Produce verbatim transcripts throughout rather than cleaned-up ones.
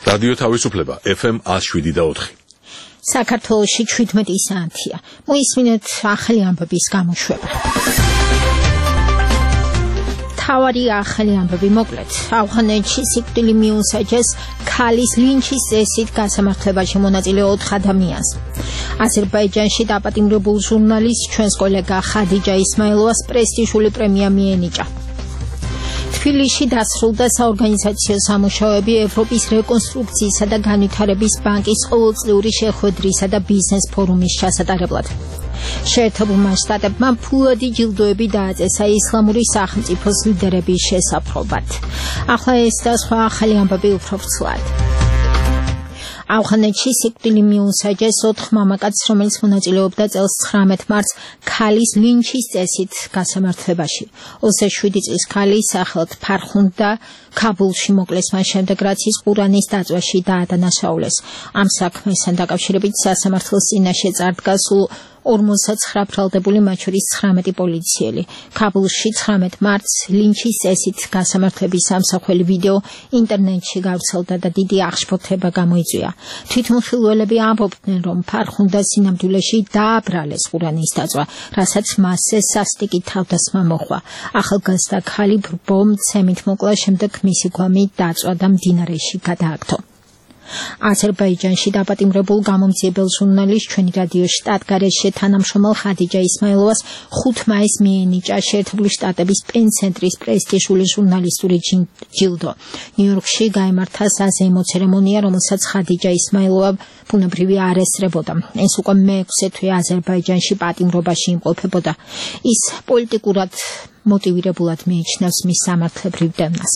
რადიო თავისუფლება ეფ ემ one oh seven point four. საქართველოში seventeen საათია. მოისმინეთ ახალი ამბების გამოშვება. თავარი ახალი ამბები მოკლედ. ავღანეთში სიკვდილი მიუსაჯეს ქალის ლინჩის წესით გასამართლებაში მონაწილე ოთხ ადამიანს. აზერბაიჯანში დაპატიმრებულ ჟურნალისტ ჩვენს კოლეგა ხადიჯა ისმაილოვას პრესტიჟული პრემია მიენიჭა. თბილისში დასრულდა საორგანიზაციო სამუშაოები ევროპის რეკონსტრუქციისა და განვითარების ბანკის ყოველწლიური შეხვედრისა და ბიზნეს ფორუმის ჩასატარებლად. შეერთებულმა შტატებმა ფულადი ჯილდოები დააწესა ისლამური სახელმწიფოს ლიდერების შესაფრობად. ახლა ეს და სხვა ახალი ამბები უფრო ვრცლად. ავღანეთში სიკვდილი მიუსაჯეს ოთხ მამაკაცს, რომელიც მონაწილეობდა წელს ცხრამეტ მარტს ქალის ლინჩის წესით გასამართლებაში. ოცდაშვიდი წლის ქალი სახელად ფარხუნდა ქაბულში მოკლეს მას შემდეგ, რაც ის ყურანის დაწვაში დაადანაშაულეს. ამ საქმესთან დაკავშირებით სასამართლოს წინაშე წარდგა სულ ორმოცდათვრამეტი ბრალდებული, მათ შორის ცხრამეტი პოლიციელი. ქაბულში ცხრამეტ მარტს ლინჩის წესით გასამართლების ამსახველი ვიდეო ინტერნეტში გავრცელდა და დიდი აღშფოთება გამოიწვია. თვითმხილველები ამბობდნენ, რომ ფარხუნდა სინამდვილეში დააბრალეს ყურანის დაწვა, რასაც მასზე სასტიკი თავდასხმა მოჰყვა. ახალგაზრდა ქალი ბრბო მცემით მოკლა, შემდეგ მისი გვამი დაწვა და მდინარეში გადააქცო. აზერბაიჯანში დაპატიმრებულ გამომძიებელ ჟურნალისტ ჩვენი რადიო შტატგარეშე თანამშრომელ ხადიჯა ისმაილოვას ხუთ მაისს მიენიჭა შეერთებული შტატების პენ-ცენტრის პრესტიჟული ჟურნალისტური ჯილდო. ნიუ-იორკში გაიმართა საზეიმო ცერემონია, რომელსაც ხადიჯა ისმაილოვა ბუნებრივი არ ესწრებოდა. ეს უკვე მეექვსე თვე აზერბაიჯანში პატიმრობაში იმყოფებოდა. ის პოლიტიკურად მოტივირებულად მიიჩნევს მის სამართლებრივ დევნას.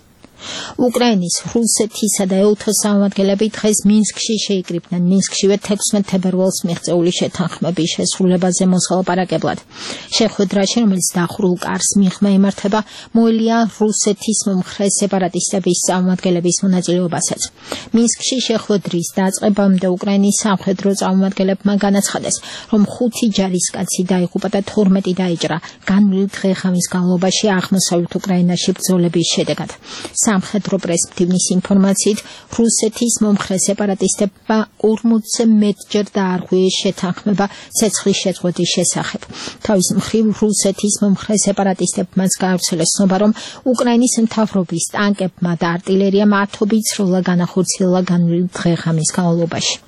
უკრაინის, რუსეთისა და ელთოს წარმომადგენლები დღეს მინსკში შეიკრიბნენ. მინსკშივე თექვსმეტ თებერვალს მიღწეული შეთანხმების შესრულებაზე მოსალაპარაკებლად. შეხვედრაში, რომელიც დახურულ კარს მიღმა იმართება, მოელია რუსეთის მომხრე სეპარატისტების წარმომადგენლების მონაწილეობასაც. მინსკში შეხვედრის დაწყებამდე უკრაინის სამხედრო წარმომადგენლებმა განაცხადეს, რომ ხუთი ჯარისკაცი დაიღუპა და თორმეტი დაიჭრა განვლილი დღე-ღამის განმავლობაში აღმოსავლეთ უკრაინაში ბრძოლების შედეგად. სამხედრო პრესპტივნის ინფორმაციით, რუსეთის მომხრე სეპარატისტებმა ორმოცზე მეტჯერ დაარღვიეს შეთანხმება ცეცხლის შეწყვეტის შესახებ. თავის მხრივ, რუსეთის მომხრე სეპარატისტებმაც გაავრცელეს ცნობა, რომ უკრაინის მთავრობის ტანკებმა და არტილერიამ ათობით სროლა განახორციელა განვლილი დღე-ღამის განმავლობაში.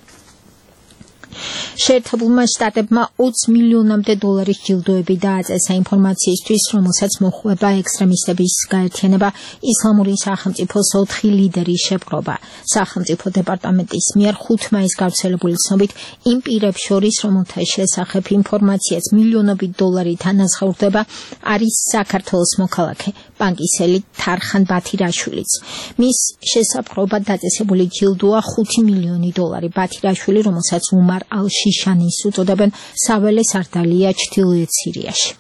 შეერთებულმა შტატებმა ოცი მილიონამდე დოლარის ჯილდოები დააწესა ინფორმაციისთვის, რომელსაც მოჰყვება ექსტრემისტების გაერთიანება ისლამური სახელმწიფოს ოთხი ლიდერის შეპყრობა. სახელმწიფო დეპარტამენტის მიერ ხუთ მაისს გავრცელებული ცნობით, იმ პირებს შორის, რომელთა შესახებ ინფორმაციაც მილიონობით დოლარით ანაზღაურდება, არის საქართველოს მოქალაქე, ბანკისელი თარხან ბათირაშვილიც. მის შესაფრობად დაწესებული ჯილდოა ხუთი მილიონი დოლარი. ბათირაშვილი, რომელსაც უმარ ალ-შიშანის უწოდებენ, საველე სარდალია ჩრდილოეთ სირიაში.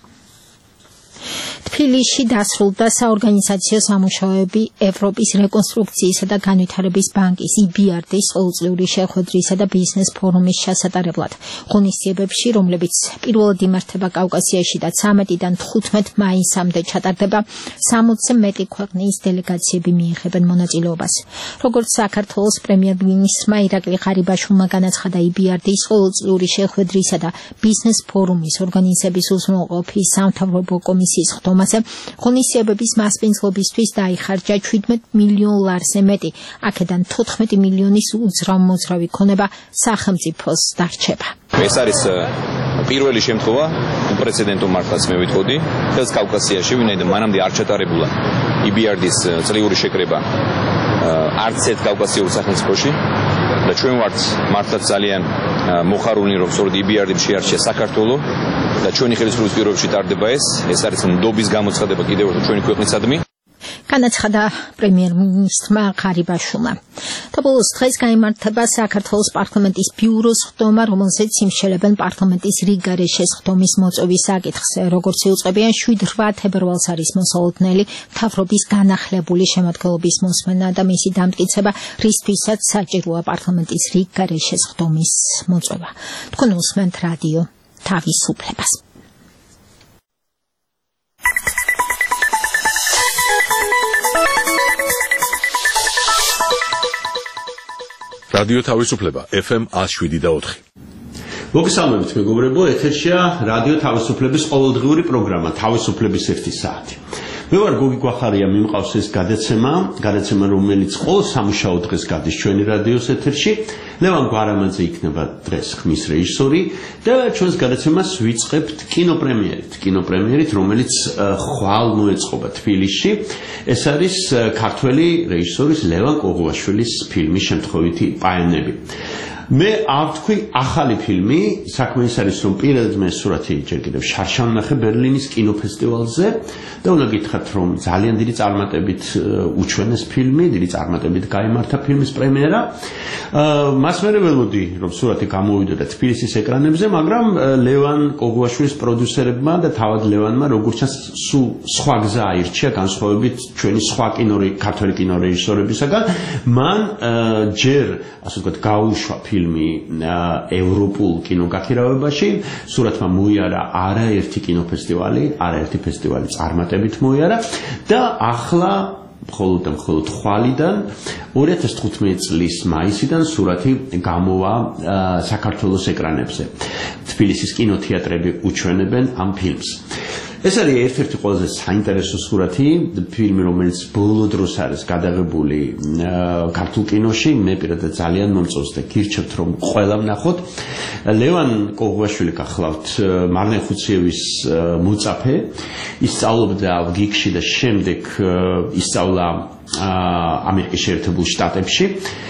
თბილისში დასრულდა საორგანიზაციო სამუშაოები ევროპის რეკონსტრუქციისა და განვითარების ბანკის ი ბი არ დის ყოველწლიური შეხვედრისა და ბიზნეს ფორუმის ჩასატარებლად. ღონისძიებებში, რომლებიც პირველად იმართება კავკასიაში და ცამეტიდან თხუთმეტ მაისამდე ჩატარდება, სამოცზე მეტი ქვეყნის დელეგაციები მიიღებენ მონაწილეობას. როგორც საქართველოს პრემიერ-მინისტრმა ირაკლი ღარიბაშვილმა განაცხადა, ი ბი არ დის ყოველწლიური შეხვედრისა და ბიზნეს ფორუმის ორგანიზების უზრუნველყოფის სამთავრობო კომისიის ხდომაზე, ღონისძიებების მასპინძლობისთვის დაიხარჯა შვიდმეტ მილიონ ლარზე მეტი, აქედან თოთხმეტი მილიონის უძრავ-მოძრავი ქონება სახელმწიფოს დარჩება. ეს არის პირველი შემთხვევა, უპრეცედენტო მართლაც მე ვიტყოდი, ხელს კავკასიაში, ვინაიდან მანამდე არ ჩატარებულა ი ბი არ დის წლიური შეკრება არც ერთ კავკასიურ სახელმწიფოში და ჩვენ ვართ მართლაც ძალიან მოხარული, რომ სწორედ ი ბი არ დიმ შეარჩია საქართველო და ჩვენი ხელისუფლების პირობებში ტარდება ეს. ეს არის ნდობის გამოცხადება კიდევ ერთხელ ჩვენი ქვეყნისადმი. განაცხადა პრემიერ-მინისტრმა ღარიბაშვილმა. და ბოლოს დღეს გაიმართება საქართველოს პარლამენტის ბიუროს ხდომა, რომელზეც იმშელებენ პარლამენტის რიგგარეშეს ხდომის მოწვევის საკითხს. როგორც იუწყებიან, შვიდ-რვა თებერვალს არის მოსალოდნელი მთავრობის განახლებული შემადგენლობის მოსმენა და მისი დამტკიცება, რისთვისაც საჭიროა პარლამენტის რიგგარეშეს ხდომის მოწვევა. თქვენ უსმენთ რადიო თავისუფლებას. რადიო თავისუფლება ეფ ემ one oh seven და four. მოგესალმებით მეგობრებო, ეთერშია რადიო თავისუფლების ყოველდღიური პროგრამა თავისუფლების ერთი საათი. მე ვარ გოგი გვახარია, მიმყავს ეს გადაცემა, გადაცემა რომელიც ყოველ სამუშაო დღეს გადის ჩვენი რადიოს ეთერში. ლევან გვარამაძე იქნება დღეს ხმის რეჟისორი და ჩვენს გადაცემას ვიწყებთ კინოპრემიერით, კინოპრემიერით, რომელიც ხვალ მოეწყობა თბილისში. ეს არის ქართველი რეჟისორის ლევან კოღუაშვილის ფილმის შემთხვევითი პაენები. მე არ ვთქვი ახალი ფილმი, საქმე ის არის, რომ პირადად მე სურათი ჯერ კიდევ შარშან ნახე ბერლინის კინოფესტივალზე და უნდა გითხრათ, რომ ძალიან დიდი წარმატებით უჩვენეს ფილმი, დიდი წარმატებით გაიმართა ფილმის პრემიერა. მას მერე ველოდი, რომ სურათი გამოვიდოდა თბილისის ეკრანებზე, მაგრამ ლევან კოღუაშვილის პროდიუსერებმა და თავად ლევანმა როგორც ჩანს სულ სხვა გზა აირჩია განსხვავებით ჩვენი სხვა კინორი ქართველი კინორეჟისორებისაგან. მან ჯერ ასე ვთქვათ გაუშვა ფილმი ევროპულ კინოგაქირავებაში, სურათმა მოიარა არაერთი კინოფესტივალი, არაერთი ფესტივალი წარმატებით მოიარა და ახლა მხოლოდ და მხოლოდ ხვალიდან ორი ათას თხუთმეტი წლის მაისიდან სურათი გამოვა საქართველოს ეკრანებზე. თბილისის კინოთეატრები უჩვენებენ ამ ფილმს. ეს არის ერთ-ერთი ყველაზე საინტერესო სურათი, ფილმი, რომელიც ბოლო დროს არის გადაღებული ქართულ კინოში, მე პირადად ძალიან მომწონს და გირჩევთ, რომ ყველამ ნახოთ. ლევან კოღუაშვილი გახლავთ მარლენ ხუციევის მოწაფე, ისწავლობდა ვგიგში და შემდეგ ისწავლა ამერიკის შეერთებულ შტატებში.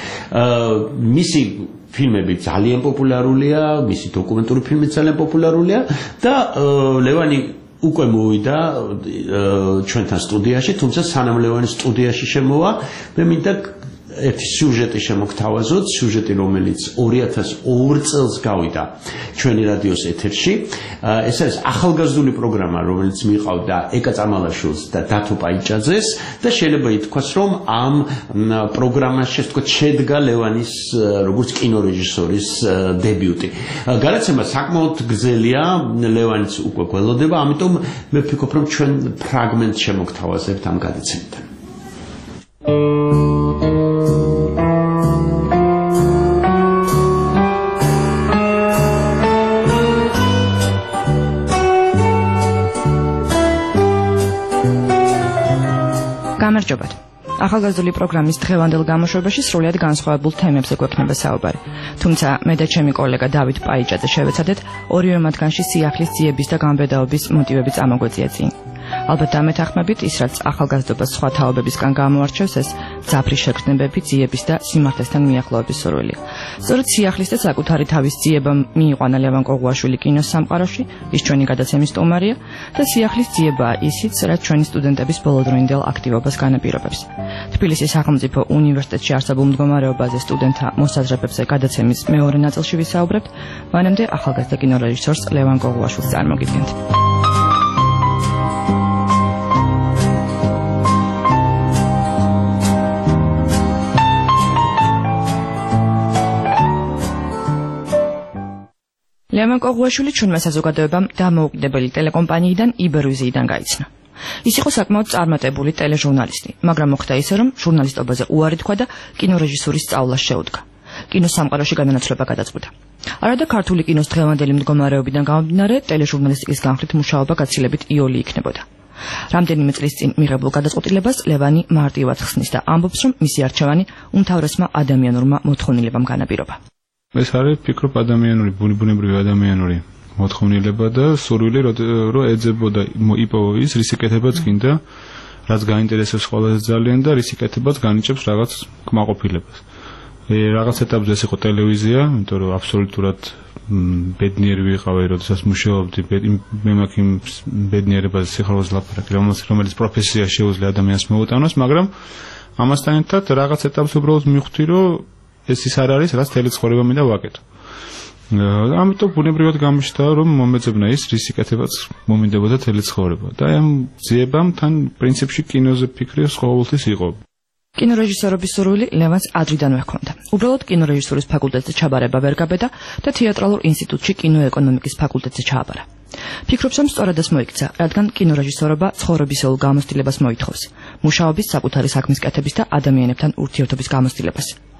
მისი ფილმები ძალიან პოპულარულია, მისი დოკუმენტური ფილმები ძალიან პოპულარულია და ლევანი უკვე მოვიდა ჩვენთან სტუდიაში, თუმცა სანამ ლევანის სტუდიაში შემოვა, მე მინდა ერთი სიუჟეტი შემოგთავაზოთ, სიუჟეტი, რომელიც ორი ათას ორი წელს გავიდა ჩვენი რადიოს ეთერში. ეს არის ახალგაზრდული პროგრამა, რომელიც მიყავდა ეკა წამალაშვილს და დათო პაიჭაძეს და შეიძლება ითქვას, რომ ამ პროგრამაში ასე ვთქვათ შედგა ლევანის როგორც კინორეჟისორის დებიუტი. გადაცემა საკმაოდ გრძელია, ლევანიც უკვე გველოდება, ამიტომ მე ვფიქრობ, რომ ჩვენ ფრაგმენტს შემოგთავაზებთ ამ გადაცემიდან. გამარჯობათ. ახალგაზრდული პროგრამის დღევანდელ გამოშვებაში სრულიად განსხვავებულ თემებზე გვექნება საუბარი. თუმცა მე და ჩემი კოლეგა დავით პაიჭაძე შევეცადეთ ორივე მათგანში სიახლის ძიების და გამბედაობის მოტივები წამოგვეწია წინ. ალბათ დამეთანხმებით ის, რაც ახალგაზრდობას სხვა თაობებისგან გამოარჩევს, ეს ძაფრი შეგრძნებები, ძიების და სიმართლესთან მიახლოების სურვილი. სწორედ სიახლის და საკუთარი თავის ძიება მიიყვანა ლევან კოღუაშვილი კინოს სამყაროში, ის ჩვენი გადაცემის სტუმარია და სიახლის ძიებაა ისიც, რაც ჩვენი სტუდენტების ბოლოდროინდელ აქტივობას განაპირობებს. თბილისის სახელმწიფო უნივერსიტეტში არსებულ მდგომარეობაზე სტუდენტთა მოსაზრებებზე გადაცემის მეორე ნაწილში ვისაუბრებთ, მანამდე ახალგაზრდა კინორეჟისორს ლევან კოღუაშვილს წარმოგიდგენთ. ლევან კოღუაშვილი ჩვენმა საზოგადოებამ დამოუკიდებელი ტელეკომპანიიდან იბერვიზიიდან გაიცნო. ის იყო საკმაოდ წარმატებული ტელეჟურნალისტი, მაგრამ მოხდა ისე, რომ ჟურნალისტობაზე უარი თქვა და კინორეჟისურის სწავლას შეუდგა. კინოს სამყაროში განათლება გადაწყვიტა. არადა ქართული კინოს დღევანდელი მდგომარეობიდან გამომდინარე, ტელეჟურნალისტიკის განხრით მუშაობა გაცილებით იოლი იქნებოდა. რამდენიმე წლის წინ მიღებულ გადაწყვეტილებას ლევანი მარტივად ხსნის და ამბობს, რომ მისი არჩევანი უმთავრესმა ადამიანურმა მოთხოვნილებამ განაპირობა. ეს არის ფიქრობ ადამიანური, ბუნებრივი ადამიანური მოთხოვნილება და სურვილი, რომ ეძებოდა იპოვო ის, რის იკეთებაც გინდა, რაც გაინტერესებს ყველაზე ძალიან და რის იკეთებაც განიჭებს რაღაც კმაყოფილებას. რაღაც ეტაპზე ეს იყო ტელევიზია, იმიტომ რომ აბსოლუტურად ბედნიერი ვიყავი, როდესაც მუშაობდი, მე მაქვს იმ ბედნიერებაზე სიხარულის ლაპარაკი, რომელიც პროფესია შეუძლია ადამიანს მოუტანოს, მაგრამ ამასთან ერთად რაღაც ეტაპზე უბრალოდ მივხვდი, რომ ეს ის არ არის, რაც თელი ცხოვრება მინდა ვაკეთო. ამიტომ ბუნებრივად გამოჩნდა, რომ მომეძებნა ის, რის იკეთებაც მომინდებოდა თელი ცხოვრება. და ამ ძიებამ თან პრინციპში კინოზე ფიქრი ყოველთვის იყო. კინორეჟისორობის სურვილი ლევანს ადრიდანვე ჰქონდა. უბრალოდ კინორეჟისურის ფაკულტეტზე ჩაბარება ვერ გაბედა და თეატრალურ ინსტიტუტში კინოეკონომიკის ფაკულტეტზე ჩააბარა. ფიქრობს, რომ სწორადაც მოიქცა, რადგან კინორეჟისორობა ცხოვრებისეულ გამოცდილებას მოითხოვს, მუშაობის, საკუთარი საქმის კეთების და ადამიანებთან ურთიერთობის გამოცდილებას.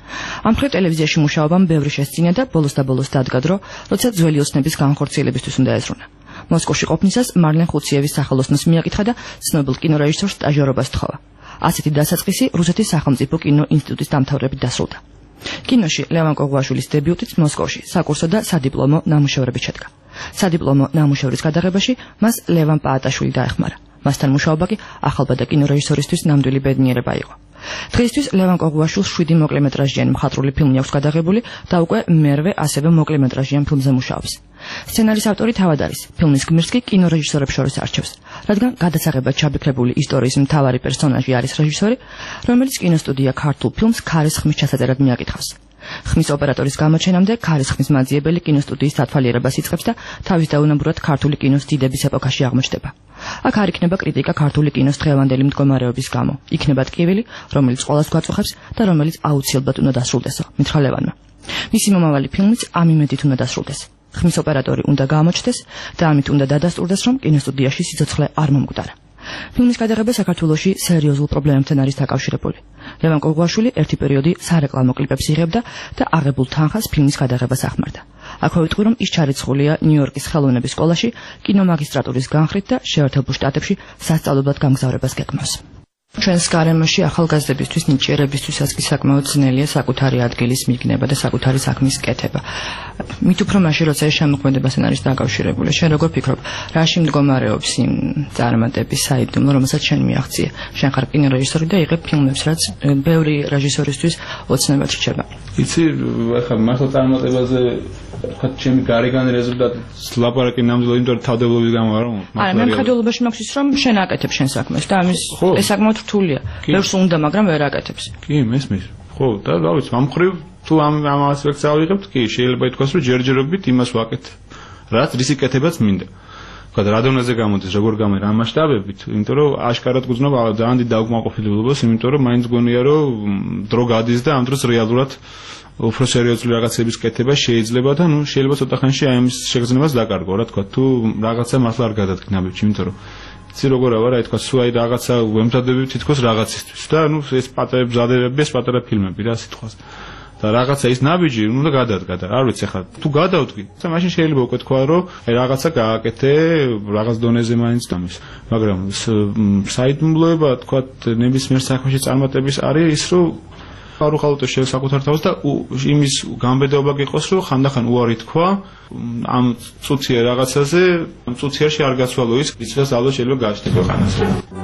ამ მხრივ ტელევიზიაში მუშაობამ ბევრი შესწინა და ბოლოს და ბოლოს დადგა დრო, როცა ძველი ოცნების განხორციელებისთვის უნდა ეზრუნა. მოსკოვში ყოფნისას მარლენ ხუციევის სახელოსნოს მიაკითხა და ცნობილ კინორეჟისორს სტაჟიორობას თხოვა. ასეთი დასაწყისი რუსეთის სახელმწიფო კინო ინსტიტუტის დამთავრებით დასრულდა. კინოში ლევან კოღუაშვილის დებიუტით მოსკოვში საკურსო და სადიპლომო ნამუშევრები შედგა. სადიპლომო ნამუშევრის გადაღებაში მას ლევან პაატაშვილი დაეხმარა. მასთან მუშაობა კი ახალბადა კინორეჟისორისთვის ნამდვილი ბედნიერება იყო. დღეისთვის ლევან კოღუაშვილს შვიდი მოკლემეტრაჟიანი მხატვრული ფილმი აქვს გადაღებული და უკვე მერვე ასევე მოკლემეტრაჟიან ფილმზე მუშაობს. სცენარის ავტორი თავად არის, ფილმის გმირს კი კინორეჟისორებს შორის არჩევს, რადგან გადასაღებად ჩაბიქრებული ისტორიის მთავარი პერსონაჟი არის რეჟისორი, რომელიც კინოსტუდია ქართულ ფილმს ქარის ხმის ჩასაწერად მიაკითხავს. ხმის ოპერატორის გამოჩენამდე ქარის ხმის მაძიებელი კინოსტუდიის დათვალიერებას იწყებს და თავის დაუნაბურად ქართული კინოს დიდების ეპოქაში აღმოჩნდება. აქ არ იქნება კრიტიკა ქართული კინოს დღევანდელი მდგომარეობის გამო. იქნება ტკივილი, რომელიც ყველას გვაწუხებს და რომელიც აუცილებლად უნდა დასრულდესო, მითხრა ლევანმა. მისი მომავალი ფილმიც ამ იმედით უნდა დასრულდეს. ხმის ოპერატორი უნდა გამოჩნდეს და ამით უნდა დადასტურდეს, რომ კინოსტუდიაში სიცოცხლე არ მომკვდარა. ფილმის გადაღება საქართველოში სერიოზულ პრობლემებთან არის დაკავშირებული. ლევან კოღუაშვილი ერთი პერიოდი სარეკლამო კლიპებს იღებდა და აღებულ თანხას ფილმის გადაღებას ახმარდა. აქვე ვიტყვი, რომ ის ჩარიცხულია ნიუ-იორკის ხელოვნების სკოლაში კინომაგისტრატურის განხრით და შეერთებულ შტატებში სასწავლებლად გამგზავრებას გეგმავს. ჩვენს გარემოში ახალგაზრდებისთვის ნიჭიერებისთვისაც კი საკმაოდ ძნელია საკუთარი ადგილის მიგნება და საკუთარი საქმის კეთება. მით უფრო მაშინ, როცა ეს შემოქმედებასთან არის დაკავშირებული. შენ როგორ ფიქრობ, რაში მდგომარეობს იმ წარმატების საიდუმლო, რომელსაც შენ მიაღწია? შენ ხარ კინორეჟისორი და იღებ ფილმებს, რაც ბევრი რეჟისორისთვის ოცნებად რჩება. იცი, ახლა მართლა წარმატებაზე ხა ჩემი გარეგანი რეზულტატის ლაპარაკი ნამდვილად იმიტომ თავდებლობის გამო არ უნდა. არა, მე მხედველობაში მაქვს ის, რომ შენ აკეთებ შენ საქმეს და ამის ეს საკმაოდ რთულია. ბევრს უნდა, მაგრამ ვერ აკეთებს. კი, მესმის. ხო, და რა ვიცი, ამ მხრივ თუ ამ ამ ასპექტს ავიღებთ, კი, შეიძლება ითქვას, რომ ჯერჯერობით იმას ვაკეთებ, რაც რისიკეთებაც მინდა. ხოდა რა დონეზე გამოდის, როგორ გამერ ამ მასშტაბებით, იმიტომ რომ აშკარად გძნობ ძალიან დიდ დაუკმაყოფილებას, იმიტომ რომ მაინც გონია, რომ დრო გადის და ამ დროს რეალურად უფრო სერიოზული რაღაცების კეთება შეიძლება და ნუ შეიძლება ცოტა ხანში აი ამის შეგრძნებას დაკარგო, რა თქვა, თუ რაღაცა მართლა არ გადადგა ნაბიჯი, იმიტომ რომ იცი როგორ არა, რა თქვა, სულ აი რაღაცა ვემზადები თითქოს რაღაცისთვის და ნუ ეს პატარა მზადებები, ეს პატარა ფილმები რა სიტყვას. და რაღაცა ის ნაბიჯი უნდა გადადგა და არ ვიცი ხა თუ გადავდგი, და მაშინ შეიძლება უკვე თქვა, რომ აი რაღაცა გააკეთე, რაღაც დონეზე მაინც დამის. მაგრამ საიდუმლოება თქვა ნებისმიერ საქმეში წარმატების არის ის, რომ არ უხალოდ საკუთარ თავს და იმის გამბედაობა გიყოს, რომ ხანდახან უარი თქვა ამ წუთიერ რაღაცაზე, ამ წუთიერში არ გაცვალო ის, იცის ალბათ შეიძლება გააჩნდეს ქვეყანაზე.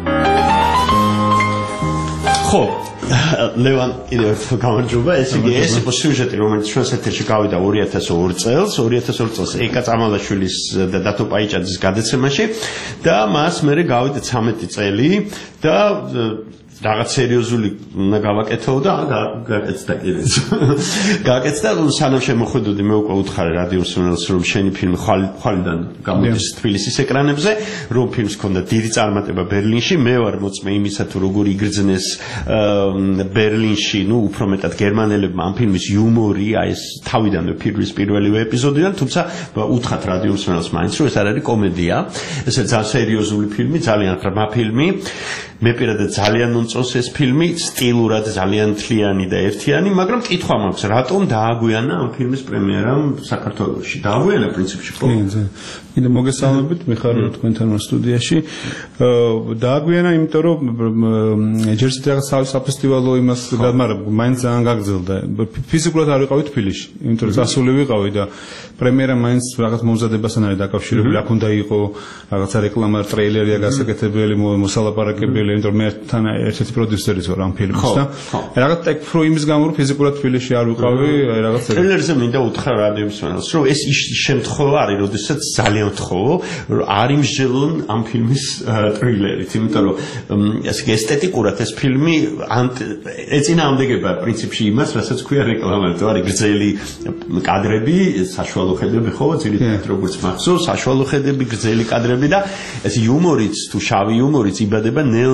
ხო, ლევან კიდევ ერთხელ გამარჯობა. ესე იგი, ეს იყო სიუჟეტი, რომელიც ჩვენს ეთერში გავიდა ორი ათას ორი წელს, ორი ათას ორი წელს ეკა წამალაშვილის და დათო პაიჭაძის გადაცემაში და მას მერე გავიდა ცამეტი წელი და რაღაც სერიოზული უნდა გავაკეთო და გააკეთდა კიდეც. გააკეთდა, სანამ შემოხვედოდი მე უკვე უთხარი რადიო მსმენელს, რომ შენი ფილმი ხვალიდან გამოდის თბილისის ეკრანებზე, რომ ფილმს ჰქონდა დიდი წარმატება ბერლინში, მე ვარ მოწმე იმისა, თუ როგორ იგრძნეს ბერლინში, ნუ უფრო მეტად გერმანელებმა ამ ფილმის იუმორი, აი ეს თავიდანვე ფილმის პირველივე ეპიზოდიდან, თუმცა უთხათ რადიო მსმენელს მაინც, რომ ეს არ არის კომედია, ეს ძალიან სერიოზული ფილმი, ძალიან ღრმა ფილმი. მე პირადად ძალიან მომწონს ეს ფილმი, სტილურად ძალიან თლიანი და ერთიანი, მაგრამ კითხვა მაქვს, რატომ დააგვიანა ამ ფილმის პრემიერამ საქართველოში? დააგვიანა პრინციპში, ხო? კიდე მოგესალმებით, მე ხარ თქვენთან სტუდიაში. დააგვიანა, იმიტომ რომ ჯერ ისე რაღაც საფესტივალო იმას, მაგრამ მაინც ძალიან გაგრძელდა. ფიზიკურად არ ვიყავი თბილისში, იმიტომ რომ წასული ვიყავი და პრემიერა მაინც რაღაც მომზადებასთან არის დაკავშირებული. აქ უნდა იყო რაღაცა რეკლამა, ტრეილერია გასაკეთებელი, მოსალაპარაკებელი, იმიტომ რომ მე თან ერთ-ერთი პროდიუსერიც ვარ ამ ფილმის და რაღაც ტექნო იმის გამო რომ ფიზიკურად თბილისში არ ვიყავი, რაღაც ტრეილერზე მინდა უთხრა რადიო მსმენელს, რომ ეს შემთხვევა არის, როდესაც ძალიან ვთხოვო, რომ არ იმსჯელონ ამ ფილმის ტრეილერით, იმიტომ რომ ესე იგი ესთეტიკურად ეს ფილმი ეწინააღმდეგება პრინციპში იმას, რასაც ქვია რეკლამა, თუ არის გრძელი კადრები, საშუალო ხედები, ხო, ძირითადად როგორც მახსოვს, საშუალო ხედები, გრძელი კადრები და ეს იუმორიც, თუ შავი იუმორიც იბადება ნელ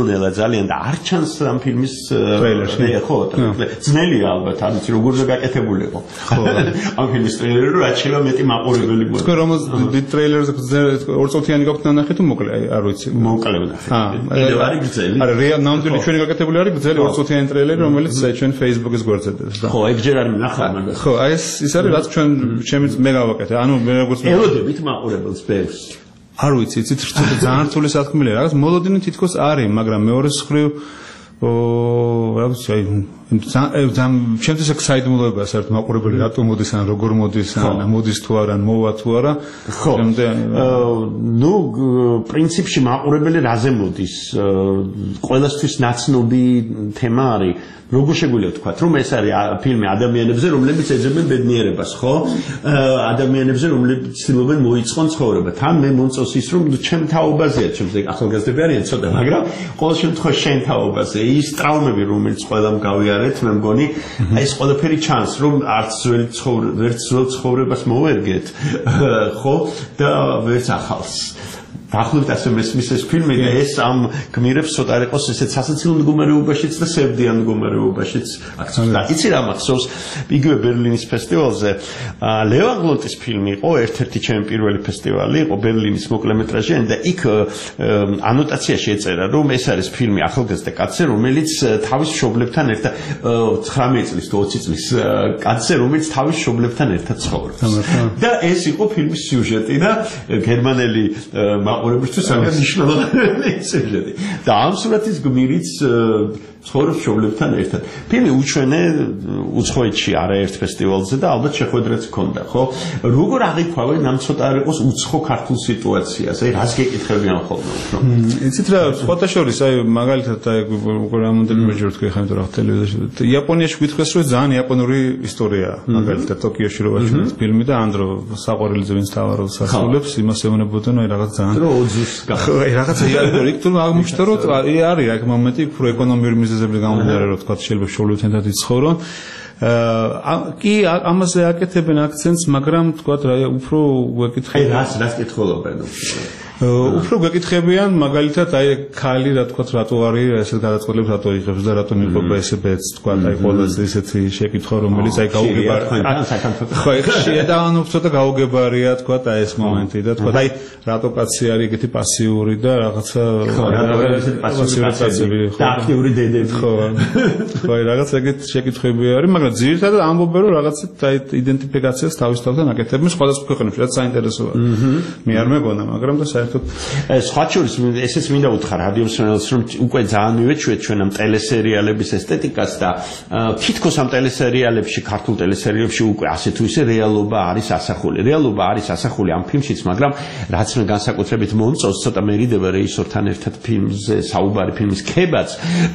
სურნელა ძალიან და არ ჩანს ამ ფილმის ტრეილერში. ხო, ძნელია ალბათ, არ ვიცი როგორ გაკეთებული იყო. ხო, ამ ფილმის ტრეილერი რომ რაც შეიძლება მეტი მაყურებელი მოხდა. თქვენ რომ დიდ ტრეილერზე ორწუთიანი გაქვთ ნახეთ თუ მოკლე, არ ვიცი. მოკლე ვნახე. კიდევ არის გრძელი. არა, რეალ ნამდვილი ჩვენი გაკეთებული არის გრძელი ორწუთიანი ტრეილერი, რომელიც ჩვენ Facebook-ის გვერდზე დევს და. ხო, ეგ ჯერ არ მინახავ მაგას. ხო, აი ეს ის არის რაც ჩვენ ჩემიც მე გავაკეთე. ანუ მე როგორც ელოდებით მაყურებელს ბევრს. არ ვიცი, იცით ძალიან რთული სათქმელია, რაღაც მოლოდინი თითქოს არის, მაგრამ მეორე მხრივ ო რა ვიცი, აი ძალიან ჩემთვის აქ საიდუმლოებაა საერთოდ მაყურებელი რატომ მოდის ან როგორ მოდის ან მოდის თუ არა, მოვა თუ არა. ხო. ნუ პრინციპში მაყურებელი რაზე მოდის? ყველასთვის ნაცნობი თემა არის. როგორ შეგვიძლია ვთქვათ, რომ ეს არის ფილმი ადამიანებზე, რომლებიც ეძებენ ბედნიერებას, ხო? ადამიანებზე, რომლებიც ცდილობენ მოიწყონ ცხოვრება. თან მე მომწონს ის, რომ ჩემ თაობაზეა, ჩემს ახალგაზრდები არიან ცოტა, მაგრამ ყოველ შემთხვევაში შენ თაობაზე, ის ტრაუმები, რომელიც ყველამ გავიარეთ, მე მგონი, აი ეს ყველაფერი ჩანს, რომ არც ძველი ცხოვრება, ვერც ძველ ცხოვრებას მოვერგეთ, ხო? და ვერც ახალს. Dakhlut ასე მესმის ეს ფილმი და ეს ამ გმირებს ცოტა არ იყოს ესეც სასაცილო მდგომარეობაშიც და სევდიან მდგომარეობაშიც აქცევს. და იცი რა მახსოვს იგივე ბერლინის ფესტივალზე ლევან გლოტის ფილმი იყო ერთ-ერთი ჩემი პირველი ფესტივალი იყო ბერლინის მოკლემეტრაჟიანი და იქ ანოტაციაში ეწერა რომ ეს არის ფილმი ახალგაზრდა კაცზე რომელიც თავის მშობლებთან ერთად ცხრამეტ წლის თუ ოცი წლის კაცზე რომელიც თავის მშობლებთან ერთად ცხოვრობს. და ეს იყო ფილმის სიუჟეტი და გერმანელი მაყურებელთვის ძალიან მნიშვნელოვანი სიუჟეტი. და ამ სურათის გმირიც ცხოვრობს მშობლებთან ერთად. ფილმი უჩვენე უცხოეთში არაერთ ფესტივალზე და ალბათ შეხვედრაც ჰქონდა, ხო? როგორ აღიქვავენ ამ ცოტა არ იყოს უცხო ქართულ სიტუაციას? აი რას გეკითხებიან ხოლმე უფრო? იცით რა, სხვათა შორის აი მაგალითად აი რამოდენიმე ჯერ თქვი ხომ რა ტელევიზიაში. იაპონიაში გითხრეს რომ ძალიან იაპონური ისტორიაა. მაგალითად ტოკიოში რო ვაჩვენეთ ფილმი და ანდრო საყვარელიძე ვინც თავარობს ასრულებს, იმას ეუბნებოდნენ აი რაღაც ძალიან რო ოძუს ხო აი რაღაცა იარდო იქ თუ აღმოჩნდა რომ არის რა მომენტი უფრო ეკონომიური მიზეზები გამომდინარე რომ თქვა შეიძლება შოულებთან ერთად იცხოვრონ. აა კი ამაზე აკეთებენ აქცენტს, მაგრამ თქვა რა უფრო ვეკითხები. აი რას რას კითხულობენ? უფრო გეკითხებიან მაგალითად აი ქალი რა თქვა რატო არის ესე გადაწყვეტილებს რატო იღებს და რატომ იყვება ესე ბეც თქვა აი ყველაზე ისეთი შეკითხვა რომელიც აი გაუგებარი ხო ხშირად და ანუ ცოტა გაუგებარია თქვა აი ეს მომენტი და თქვა აი რატო კაცი არის ეგეთი პასიური და რაღაცა ხო რატო ესეთი პასიური და აქტიური დედები ხო ხო აი რაღაც ეგეთ შეკითხვები არის მაგრამ ძირითადად ამბობენ რომ რაღაც აი იდენტიფიკაციას თავის თავთან აკეთებენ სხვადასხვა ქვეყნებში რაც საინტერესოა მე არ მეგონა მაგრამ და სხვა შორის ესეც მინდა უთხრა რადიო მსმენელს რომ უკვე ძალიან მივეჩვეთ ჩვენ ამ ტელესერიალების ესთეტიკას და თითქოს ამ ტელესერიალებში ქართულ ტელესერიალებში უკვე ასე თუ ისე რეალობა არის ასახული რეალობა არის ასახული ამ ფილმშიც მაგრამ რაც მე განსაკუთრებით მომწონს ცოტა მერიდება რეჟისორთან ერთად ფილმზე საუბარი ფილმის ქებაც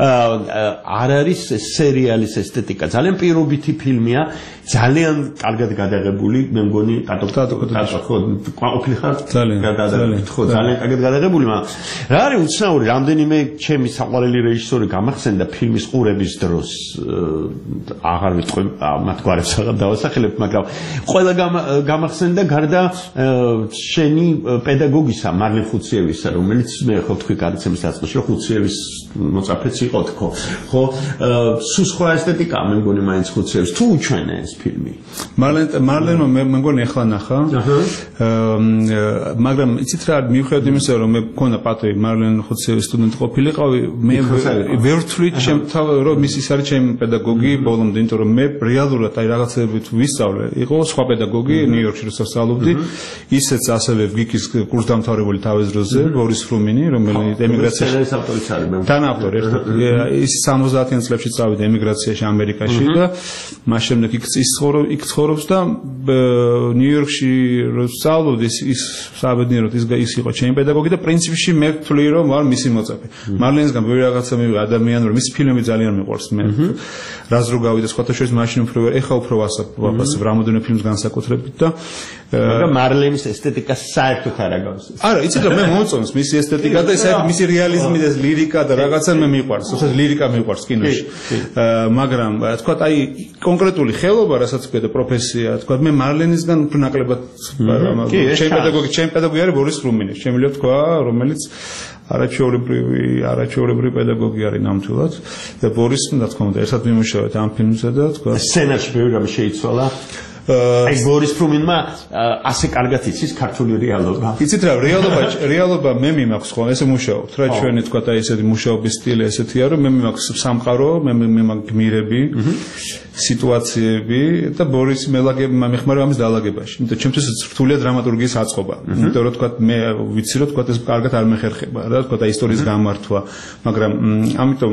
არ არის სერიალის ესთეტიკა ძალიან პირობითი ფილმია ძალიან კარგად გადაღებული მე მგონი კატო კატო ხო ყოფილი ხარ ძალიან გადაღებული ხო ძალიან კარგად გადაღებული, მაგრამ რა არის უცნაური, რამდენიმე ჩემი საყვარელი რეჟისორი გამახსენდა ფილმის ყურების დროს. აღარ ვიტყვი მათ გვარებს აღარ დავასახელებ, მაგრამ ყველა გამახსენდა გარდა შენი პედაგოგისა, მარლენ ხუციევისა, რომელიც მე ხო თქვი გადაცემის დაწყებაში, რომ ხუციევის მოწაფეც იყო თქო. ხო, სულ სხვა ესთეტიკა მე მგონი მაინც ხუციევის. თუ უჩვენე ეს ფილმი. მარლენ მარლენმა მე მგონი ახლა ნახა. მაგრამ იცით რა მიუხედავად იმისა რომ მე მქონდა პატრი მარლენ ხუციევის სტუდენტი ყოფილიყავი მე ვერ ვთვლი ჩემთან რომ ის ის არის ჩემი პედაგოგი ბოლომდე იმიტომ რომ მე რეალურად აი რაღაცებით ვისწავლე იყო სხვა პედაგოგი ნიუ-იორკში როცა ვსწავლობდი ისეც ასევე ვგიკის კურსდამთავრებული თავის დროზე ბორის ფრუმინი რომელიც ემიგრაციაში ავტორიც არის მე თან ავტორი ერთად ის სამოცდაათიან წლებში წავიდა ემიგრაციაში ამერიკაში და მას შემდეგ იქ იქ ცხოვრობს და ნიუ-იორკში რო ვსწავლობდი ის საბედნიეროდ ის ის იყო ჩემი პედაგოგი და პრინციპში მე ვთვლი რომ ვარ მისი მოწაფე. მარლენსგან ბევრი რაღაცა მივიღე ადამიანური მისი ფილმები ძალიან მიყვარს მე. რას რო გავიდა სხვათა შორის მაშინ უფრო ეხა უფრო ვასწავლებ რამოდენიმე ფილმს განსაკუთრებით და მაგრამ მარლენის ესთეტიკა საერთოდ არ აგავს. არა, იცით რა მე მომწონს მისი ესთეტიკა და საერთოდ მისი რეალიზმი და ლირიკა და რაღაცა მე მიყვარს. უბრალოდ ლირიკა მიყვარს კინოში. მაგრამ თქვა აი კონკრეტული ხელობა რასაც თქვა და პროფესია თქვა მე მარლენისგან უფრო ნაკლებად ჩემი პედაგოგი ჩემი პედაგოგი არის ბორის ფრუმინი. შემიძლია თქვა, რომელიც არაჩვეულებრივი არაჩვეულებრივი პედაგოგი არის ნამდვილად და ბორისმა რა თქმა უნდა ერთად ვიმუშავეთ ამ ფილმზე და თქვა სცენარში ბევრი რამე შეიცვალა აი ბორის ფრუმინმა ასე კარგად იცის ქართული რეალობა. იცით რა, რეალობა რეალობა მე მიმაქვს ხო, ესე მუშაობთ რა, ჩვენი თქვა და ესეთი მუშაობის სტილი ესეთია, რომ მე მიმაქვს სამყარო, მე მე მაქვს გმირები, სიტუაციები და ბორის მელაგები მეხმარება ამის დაალაგებაში. იმიტომ ჩემთვის რთულია დრამატურგიის აწყობა. იმიტომ რომ თქვა მე ვიცი რომ თქვა ეს კარგად არ მეხერხება რა, თქვა და ისტორიის გამართვა, მაგრამ ამიტომ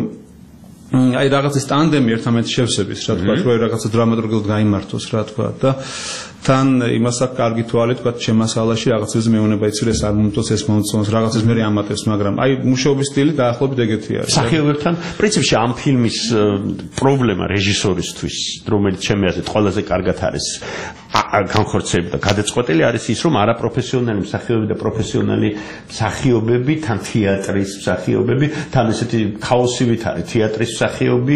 აი რაღაცის ტანდემი ერთმანეთს შევსების, რა თქვა, რომ რაღაცა დრამატურგიულად გაიმართოს, რა თქვა და თან იმას აქვს კარგი თვალი, თქვა, შემასალაში რაღაცის მეუნება იცი, ეს არ მომწონს, ეს მომწონს, რაღაცის მე ამატებს, მაგრამ აი მუშაობის სტილი დაახლოებით ეგეთი არის. მსახიობებთან პრინციპში ამ ფილმის პრობლემა რეჟისორისთვის, რომელიც ჩემი აზრით ყველაზე კარგად არის განხორციელებული და გადაწყვეტილი არის ის, რომ არაპროფესიონალი მსახიობები და პროფესიონალი მსახიობები, თან თეატრის მსახიობები, თან ესეთი ქაოსივით არის თეატრის მსახიობი,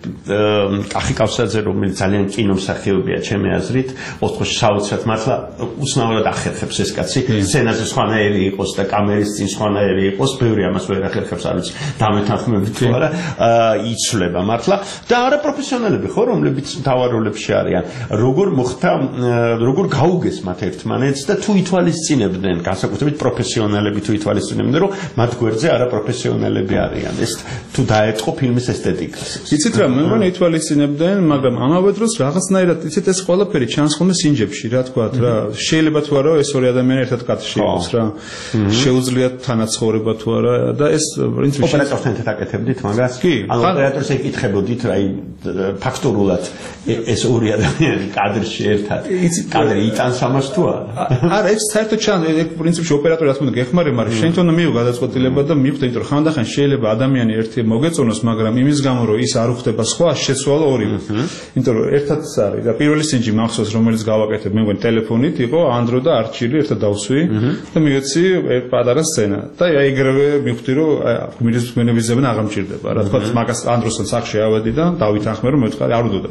კახი კავსაძე, რომელიც ძალიან კინომსახიობია, ჩემი აზრით, ოთხ საოცრად მართლა უცნაურად ახერხებს ეს კაცი, სცენაზე სხვანაირი იყოს და კამერის წინ სხვანაირი იყოს, ბევრი ამას ვერ ახერხებს, არ ვიცი, დამეთანხმებით თუ არა, იცვლება მართლა და არაპროფესიონალები ხო, რომლებიც მთავარ როლებში არიან, როგორ მოხდა როგორ გაუგეს მათ ერთმანეთს და თუ ითვალისწინებდნენ, განსაკუთრებით პროფესიონალები თუ ითვალისწინებდნენ, რომ მათ გვერდზე არაპროფესიონალები არიან, ეს თუ დაეწყო ფილმის ესთეტიკას. იცით რა, მე მგონი ითვალისწინებდნენ, მაგრამ ამავე დროს რაღაცნაირად იცით ეს ყველაფერი ჩანს ხოლმე სინჯებში, რა თქვა რა, შეიძლება თუ არა ეს ორი ადამიანი ერთად კადრში იყოს რა. შეუძლიათ თანაცხოვრება თუ არა და ეს პრინციპში ოპერატორთან ერთად აკეთებდით მაგას? კი. ანუ ოპერატორს ეკითხებოდით, აი ფაქტურულად ეს ორი ადამიანი კადრში ერთად კადრი იტანს ამას თუ არა? არა, ეს საერთოდ ჩანს, ეს პრინციპში ოპერატორი რა თქმა უნდა გეხმარება, მაგრამ შენ თვითონ მიიღო გადაწყვეტილება და მიხვდა, იმიტომ რომ ხანდახან შეიძლება ადამიანი ერთი მოგეწონოს, მაგრამ იმის გამო რომ ის არ უხდება სხვა, შეცვალა ორივე. იმიტომ რომ ერთად არის და პირველი სინჯი მახსოვს, რომელიც გავაკეთებ, მე მგონი ტელეფონით იყო ანდრო და არჩილი ერთად დავსვი და მივეცი პატარა სცენა. და აი ეგრევე მივხვდი რომ გმირის მენებიზებენ აღარ მჭირდება. რა თქვა, მაგას ანდროსთან სახში ავედი და დავითანხმე რომ მეთქარი არ უნდოდა.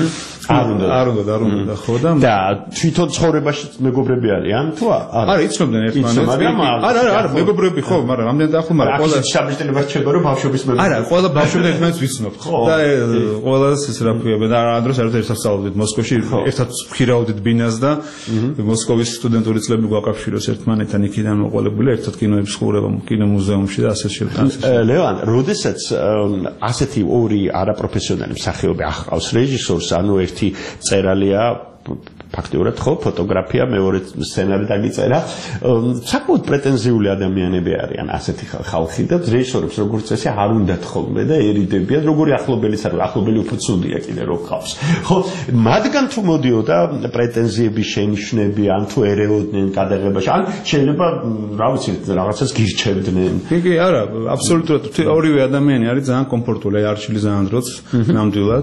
არ უნდა, არ უნდა, არ უნდა ხო და და თვითონ ცხოვრებაში მეგობრები არიან თუ არა? არა, იცნობდნენ ერთმანეთს. არა, არა, არა, მეგობრები ხო, მაგრამ რამდენი დაახლოებით, მაგრამ ყველა საბჭოთა რჩება რომ ბავშვობის მეგობრები. არა, ყველა ბავშვები ერთმანეთს ვიცნობთ. და ყველას ეს რა ქვია, და ამ დროს ერთად სასწავლობდით მოსკოვში, ერთად ხირავდით ბინას და მოსკოვის სტუდენტური წლები გვაკავშიროს ერთმანეთთან იქიდან მოყოლებული, ერთად კინოების ხურება, კინომუზეუმში და ასე შევთან. ლევან, როდესაც ასეთი ორი არაპროფესიონალი მსახიობი ახავს რეჟისორს, ანუ ერთი წერალია ფაქტიურად ხო ფოტოგრაფია მეორე სცენარი დაგიწერა საკმაოდ პრეტენზიული ადამიანები არიან ასეთი ხალხი და რეჟისორებს როგორც წესი არ უნდათ ხოლმე და ერიდებიან როგორი ახლობელიც არის ახლობელი უფრო ცუდია კიდე რო ხავს ხო მათგან თუ მოდიოდა პრეტენზიები შენიშვნები ან თუ ერეოდნენ გადაღებაში ან შეიძლება რა ვიცი რაღაცას გირჩევდნენ კი კი არა აბსოლუტურად ორივე ადამიანი არის ძალიან კომფორტული არჩილი ძალიან დროც ნამდვილად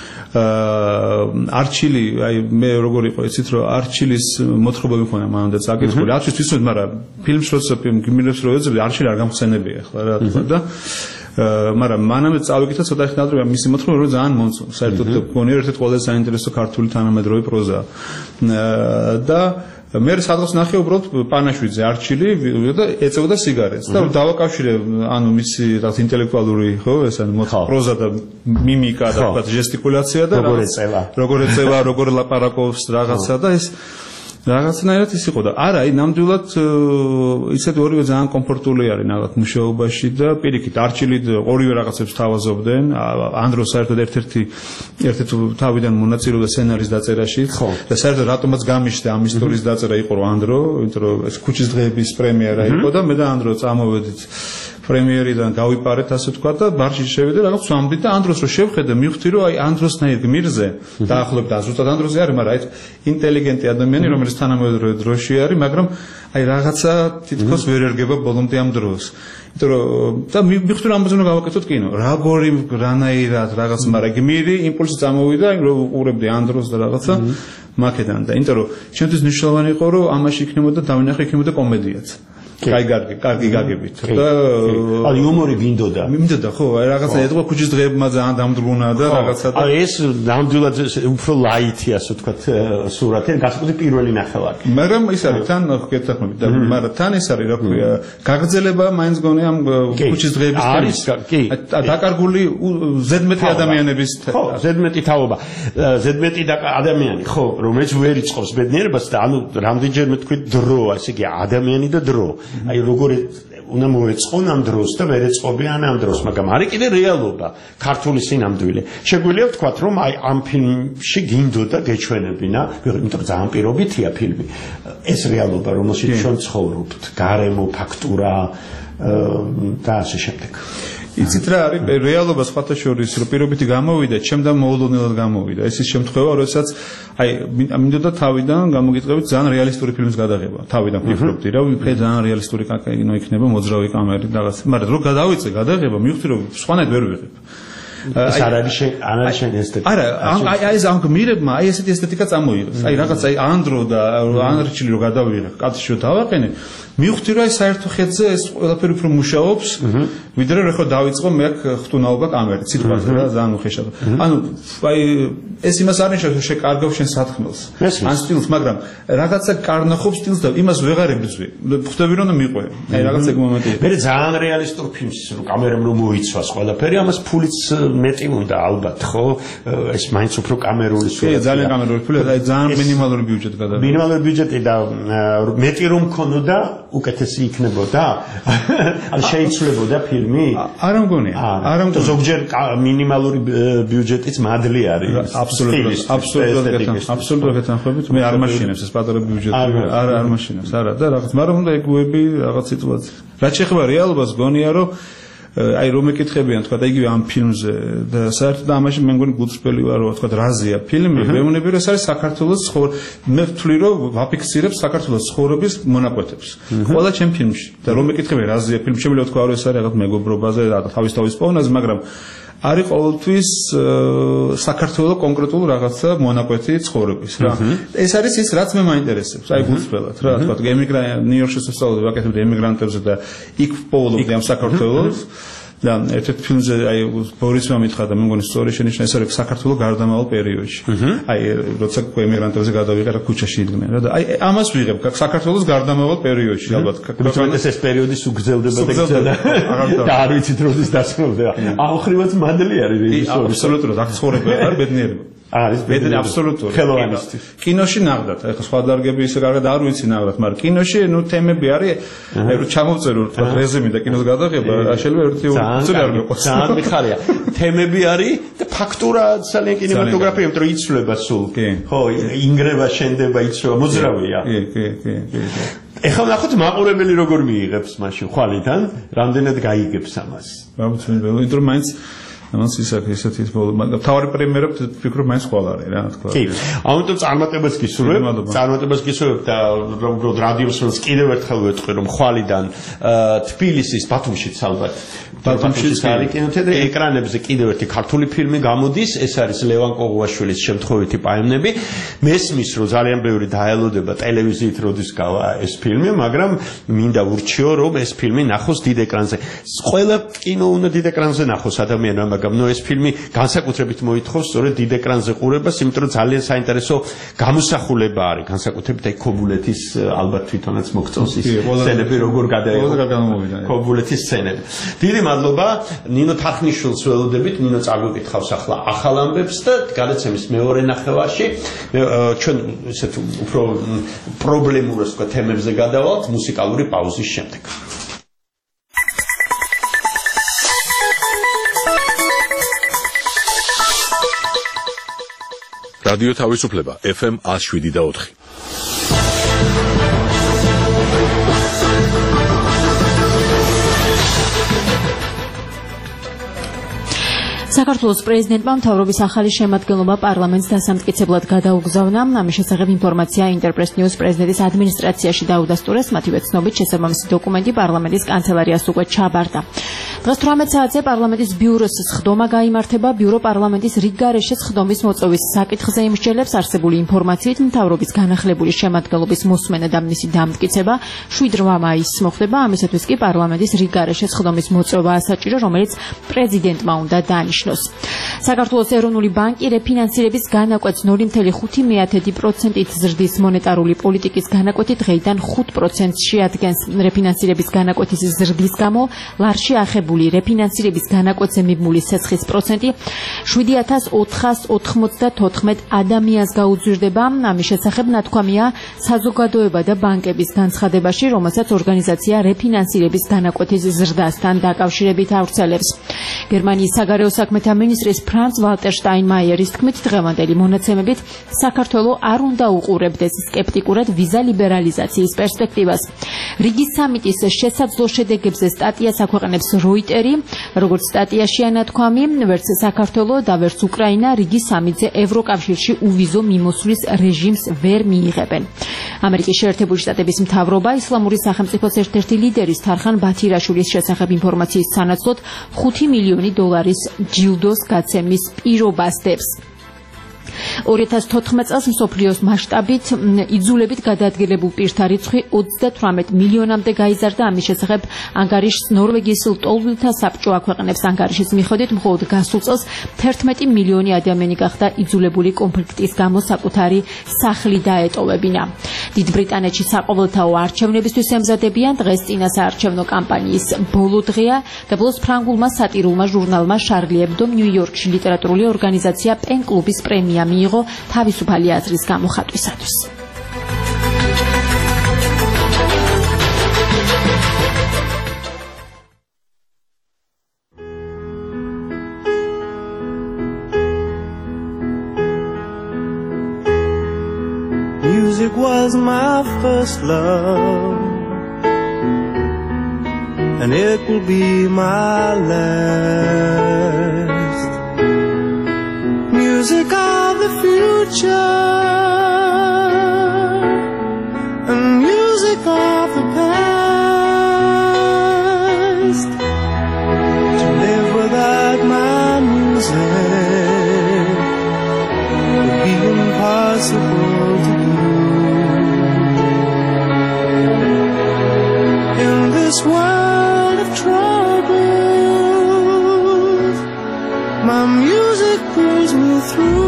არჩილი აი მე როგორ იყო იცით რომ არჩილის მოთხრობა მქონდა მანამდე წაკითხული არჩილის ვისმოთ მაგრამ ფილმს როცა გიმილებს რო ეძებდი არჩილი არ გამხსენებია ახლა რა თქმა უნდა მაგრამ მანამდე წავიკითხა ცოტა ხნად რომ მისი მოთხრობა რომ ძალიან მომწონს საერთოდ მგონი ერთ-ერთი ყველაზე საინტერესო ქართული თანამედროვე პროზა და მე სადღაც ნახე უბრალოდ პანაშვიძე არჩილი და ეწეოდა სიგარეტს და დავაკავშირე ანუ მისი რაღაც ინტელექტუალური ხო ეს ანუ პროზა და მიმიკა და თქვა ჟესტიკულაცია და როგორ ეწევა როგორ ეწევა როგორ ლაპარაკობს რაღაცა და ეს რაღაცნაირად ის იყო და არა აი ნამდვილად ისეთი ორივე ძალიან კომფორტული არის ნახოთ მუშაობაში და პირიქით არჩილი ორივე რაღაცებს თავაზობდნენ ანდრო საერთოდ ერთ-ერთი ერთ-ერთი თავიდან მონაწილეობდა სცენარის დაწერაში და საერთოდ რატომაც გამიშდა ამ ისტორიის დაწერა იყო რომ ანდრო იმიტომ რომ ეს ქუჩის დღეების პრემიერა იყო და მე და ანდრო წამოვედით პრემიერიდან გავიპარეთ ასე თქვა და ბარში შევიდე რაღაც ვამდით და ანდროს რო შევხედე მივხვდი რომ აი ანდროსნაირ გმირზე დაახლოებით და ზუსტად ანდროზე არის მაგრამ აი ინტელიგენტი ადამიანი რომელიც თანამედროვე დროში არის მაგრამ აი რაღაცა თითქოს ვერ ერგება ბოლომდე ამ დროს იმიტომ რომ და მივხვდი რომ ამაზე უნდა გავაკეთოთ კინო როგორი რანაირად რაღაც მაგრამ გმირი იმპულსი წამოვიდა რომ უყურებდი ანდროს და რაღაცა მაკედან და იმიტომ რომ ჩვენთვის მნიშვნელოვანი იყო რომ ამაში იქნებოდა დავინახე იქნებოდა კომედიაც კაი კარგი, კარგი გაგებით. და აი იუმორი მინდოდა. მინდოდა, ხო, აი რაღაცა ეთქვა ქუჩის დღეებმა ძალიან დამძრგუნა და რაღაცა და აი ეს ნამდვილად უფრო ლაითი ასე ვთქვათ სურათი, განსაკუთრებით პირველი ნახევარი. მაგრამ ის არის თან გეთახმებით და მაგრამ თან ის არის რა ქვია, გაგრძელება მაინც გონია ამ ქუჩის დღეების არის, კი. დაკარგული ზედმეტი ადამიანების ხო, ზედმეტი თაობა. ზედმეტი ადამიანი, ხო, რომელიც ვერ იწყობს ბედნიერებას და ანუ რამდენჯერმე თქვი დრო, ასე იგი ადამიანი და დრო. აი როგორი უნდა მოეწყონ ამ დროს და ვერ ეწყობიან ამ დროს, მაგრამ არის კიდე რეალობა, ქართული სინამდვილე. შეგვიძლია ვთქვათ, რომ აი ამ ფილმში გინდოდა გეჩვენებინა, იმიტომ რომ ძალიან პირობითია ფილმი. ეს რეალობა, რომელშიც ჩვენ ცხოვრობთ, გარემო, ფაქტურა და ასე შემდეგ. იცით რა არის რეალობა სხვათა შორის რომ პირობითი გამოვიდა, ჩემთან მოულოდნელად გამოვიდა. ეს ის შემთხვევა, როდესაც აი მინდოდა თავიდან გამოგიტყებით ძალიან რეალისტური ფილმის გადაღება. თავიდან ვფიქრობდი რა, ვიფიქრე ძალიან რეალისტური კინო იქნება, მოძრავი კამერით რაღაც. მაგრამ რო გადავიწე გადაღება, მივხვდი რომ სხვანაირად ვერ ვიღებ. ეს არ არის არ არის შენ ესთეტიკა. არა, აი ეს ამ გმირებმა აი ესეთი ესთეტიკა წამოიღეს. აი რაღაც აი ანდრო და ანრიჩილი რო გადავიღე, კაცშო დავაყენე. მივხვდი რომ აი საერთო ხედზე ეს ყველაფერი უფრო მუშაობს, ვიდრე რომ ხო დავიწყო მე აქ ხტუნაობა კამერით, სიტყვაზე რა, ძალიან უხეშად. ანუ აი ეს იმას არ ნიშნავს რომ შეკარგავ შენ სათხმელს. ან სტილს, მაგრამ რაღაცა კარნახობს სტილს და იმას ვეღარ ებრძვი. ხვდები რომ მიყვე. აი რაღაცა მომენტია. მე ძალიან რეალისტურ ფილმს რომ კამერამ რომ მოიცვას ყველაფერი, ამას ფულიც მეტი უნდა ალბათ, ხო? ეს მაინც უფრო კამერული სურათია. კი, ძალიან კამერული ფილმი, აი ძალიან მინიმალური ბიუჯეტი გადავიდა. მინიმალური ბიუჯეტი და მეტი რომ ქონოდა უკეთესი იქნებოდა? ან შეიცვლებოდა ფილმი? არა მგონია. არა მგონია. ზოგჯერ მინიმალური ბიუჯეტიც მადლი არის. აბსოლუტურად, აბსოლუტურად, აბსოლუტურად გეთანხმებით. მე არ მაშინებს ეს პატარა ბიუჯეტი. არა, არ მაშინებს, არა და რაღაც, მაგრამ უნდა ეგუები რაღაც სიტუაცია. რაც შეეხება რეალობას, გონია რომ აი რომ ეკითხებიან თქვა და იგივე ამ ფილმზე და საერთოდ ამაში მე მგონი გულწრფელი ვარ რომ თქვა რაზეა ფილმი მეუბნები რომ ეს არის საქართველოს ცხოვრ მე ვთვლი რომ ვაფიქსირებ საქართველოს ცხოვრების მონაკვეთებს ყველა ჩემ ფილმში და რომ ეკითხებიან რაზეა ფილმი შემიძლია თქვა რომ ეს არის რაღაც მეგობრობაზე და თავის თავის პოვნაზე მაგრამ არის ყოველთვის საქართველოს კონკრეტულ რაღაცა მონაკვეთი ცხოვრების რა ეს არის ის რაც მე მაინტერესებს აი გულწრფელად რა თქვა ემიგრანტ ნიუ-იორკში ვსწავლობდი ვაკეთებდი ემიგრანტებზე და იქ პოულობდი ამ საქართველოს და ერთ-ერთ ფილმზე აი ბორისმა მითხრა და მე მგონი სწორი შენიშნა ეს არის საქართველოს გარდამავალ პერიოდში აი როცა ემიგრანტებზე გადავიღე რა ქუჩაში იდგნენ რა და აი ამას ვიღებ საქართველოს გარდამავალ პერიოდში ალბათ უბრალოდ ეს პერიოდი სუგრძელდება და არ ვიცით როდის დასრულდება აუხრივად მადლი არის რეჟისორი აბსოლუტურად აქ ცხოვრება არ ბედნიერება არის ბედნიერი აბსოლუტური ხელოვანისტი კინოში ნახდათ ეხლა სხვა დარგები ისე კარგად არ ვიცი ნახდათ მაგრამ კინოში ნუ თემები არის აი რომ ჩამოვწერო თქო რეზუმე და კინოს გადაღება შეიძლება ერთი ორი არ მეყოს ძალიან მიხარია თემები არის და ფაქტურა ძალიან კინემატოგრაფია იმიტომ რომ იცვლება სულ ხო ინგრევა შენდება იცვლება მოძრავია კი კი კი კი ეხლა ნახოთ მაყურებელი როგორ მიიღებს მაშინ ხვალიდან რამდენად გაიგებს ამას გამოცემები იმიტომ რომ მაინც ამას ისაკ ისეთი თავარი პრემიერა ვფიქრობ მაინც ყველა არის რა თქმა უნდა. კი. ამიტომ წარმატებას გისურვებ, წარმატებას გისურვებ და უბრალოდ რადიოსმენს კიდევ ერთხელ ვეთქვი რომ ხვალიდან თბილისის ბათუმშიც ალბათ ბათუმშიც არის კინოთეატრი ეკრანებზე კიდევ ერთი ქართული ფილმი გამოდის, ეს არის ლევან კოღუაშვილის შემთხვევითი პაემნები. მესმის რომ ძალიან ბევრი დაელოდება ტელევიზიით როდის გავა ეს ფილმი, მაგრამ მინდა ურჩიო რომ ეს ფილმი ნახოს დიდ ეკრანზე. ყველა კინო უნდა დიდ ეკრანზე ნახოს ადამიანმა მაგრამ ნუ ეს ფილმი განსაკუთრებით მოითხოვს სწორედ დიდ ეკრანზე ყურებას, იმიტომ რომ ძალიან საინტერესო გამოსახულება არის, განსაკუთრებით აი ქობულეთის ალბათ თვითონაც მოგწონს ის სცენები როგორ გადაიღო ქობულეთის სცენები. დიდი მადლობა ნინო თარხნიშვილს ველოდებით, ნინო წაგვიკითხავს ახლა ახალ ამბებს და გადაცემის მეორე ნახევარში ჩვენ ესეთ უფრო პრობლემურ ასე თემებზე გადავალთ მუსიკალური პაუზის შემდეგ. რადიო თავისუფლება ეფ ემ one oh seven და four. საქართველოს პრეზიდენტმა მთავრობის ახალი შემადგენლობა პარლამენტს დასამტკიცებლად გადაუგზავნა. ამის შესახებ ინფორმაცია ინტერპრეს ნიუს პრეზიდენტის ადმინისტრაციაში დაუდასტურეს, მათივე ცნობით შესაბამისი დოკუმენტი პარლამენტის კანცელარიას უკვე ჩაბარდა. დღეს თვრამეტ საათზე პარლამენტის ბიუროს სხდომა გაიმართება. ბიურო პარლამენტის რიგგარეშე სხდომის მოწვევის საკითხზე იმსჯელებს. არსებული ინფორმაციით მთავრობის განახლებული შემადგენლობის მოსმენა და მისი დამტკიცება შვიდ მაისს მოხდება. ამისათვის კი პარლამენტის რიგგარეშე სხდომის მოწვევა ასაჭირო, რომელიც პრეზიდენტმა უნდა დანიშნოს. საქართველოს ეროვნული ბანკი რეფინანსირების განაკვეთს ნული კoma ხუთი პროცენტით ზრდის მონეტარული პოლიტიკის განაკვეთი დღეიდან ხუთ პროცენტს შეადგენს. რეფინანსირების განაკვეთის ზრდის გამო ლარში ახებული რეფინანსირების განაკვეთზე მიბმული სესხის პროცენტი შვიდი ათას ოთხას ოთხმოცდათოთხმეტ ადამიანს გაუძვირდება. ამის შესახებ ნათქვამია საზოგადოება და ბანკების განცხადებაში, რომელსაც ორგანიზაცია რეფინანსირების განაკვეთის ზრდასთან დაკავშირებით ავრცელებს. გერმანიის საგარეო საქმეთა მინისტრის ფრანც ვალტერ შტაინმაიერის თქმით, დღევანდელი მონაცემებით საქართველო არ უნდა უყურებდეს სკეპტიკურად ვიზა ლიბერალიზაციის პერსპექტივას. რიგის სამიტის შესაძლო შედეგებზე სტატიას აქვეყნებს როიტერი. როგორც სტატიაშია ნათქვამი, ვერც საქართველო და ვერც უკრაინა რიგის სამიტზე ევროკავშირში უვიზო მიმოსვლის რეჟიმს ვერ მიიღებენ. ამერიკის შეერთებული შტატების მთავრობა ისლამური სახელმწიფოს ერთ-ერთი ლიდერის თარხან ბათირაშვილის შესახებ ინფორმაციის სანაცვლოდ ხუთი მილიონი დოლარის ჯილდოს გაცემის პირობას დებს. ორი ათას თოთხმეტ წელს მსოფლიოს მასშტაბით იძულებით გადაადგილებულ პირთა რიცხვი ოცდათვრამეტ მილიონამდე გაიზარდა. ამის შესახებ ანგარიშს ნორვეგიის ლტოლვილთა საბჭო აქვეყნებს. ანგარიშის მიხედვით მხოლოდ გასულ წელს თერთმეტი მილიონი ადამიანი გახდა იძულებული კონფლიქტის გამო საკუთარი სახლი დაეტოვებინა. დიდ ბრიტანეთში საყოველთაო არჩევნებისთვის ემზადებიან. დღეს წინა საარჩევნო კამპანიის ბოლო დღეა. დაბლოს ფრანგულმა სატირულმა ჟურნალმა შარლი ებდომ ნიუ-იორკში ლიტერატურული ორგანიზაცია პენ კლუბის პრემია მიიღო თავისუფალი აზრის გამოხატვისათვის. Music was my first love, and it will be my last. Music of the future, and music of the past. To live without my music would be impossible to do. In this world of troubles, my music pulls me through.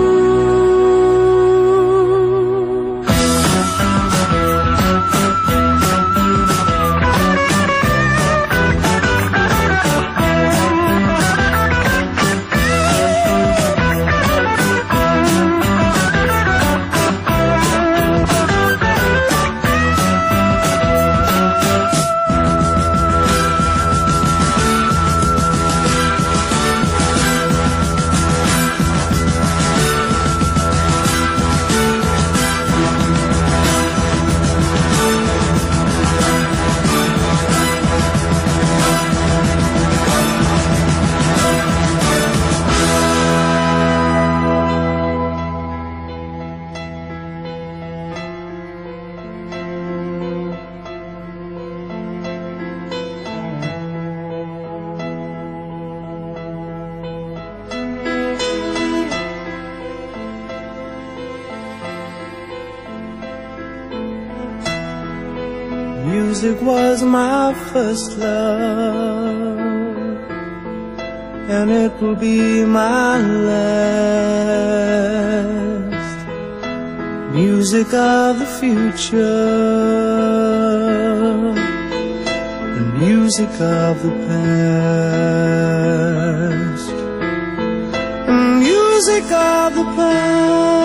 Music was my first love, and it will be my last. Music of the future, and music of the past, and music of the past.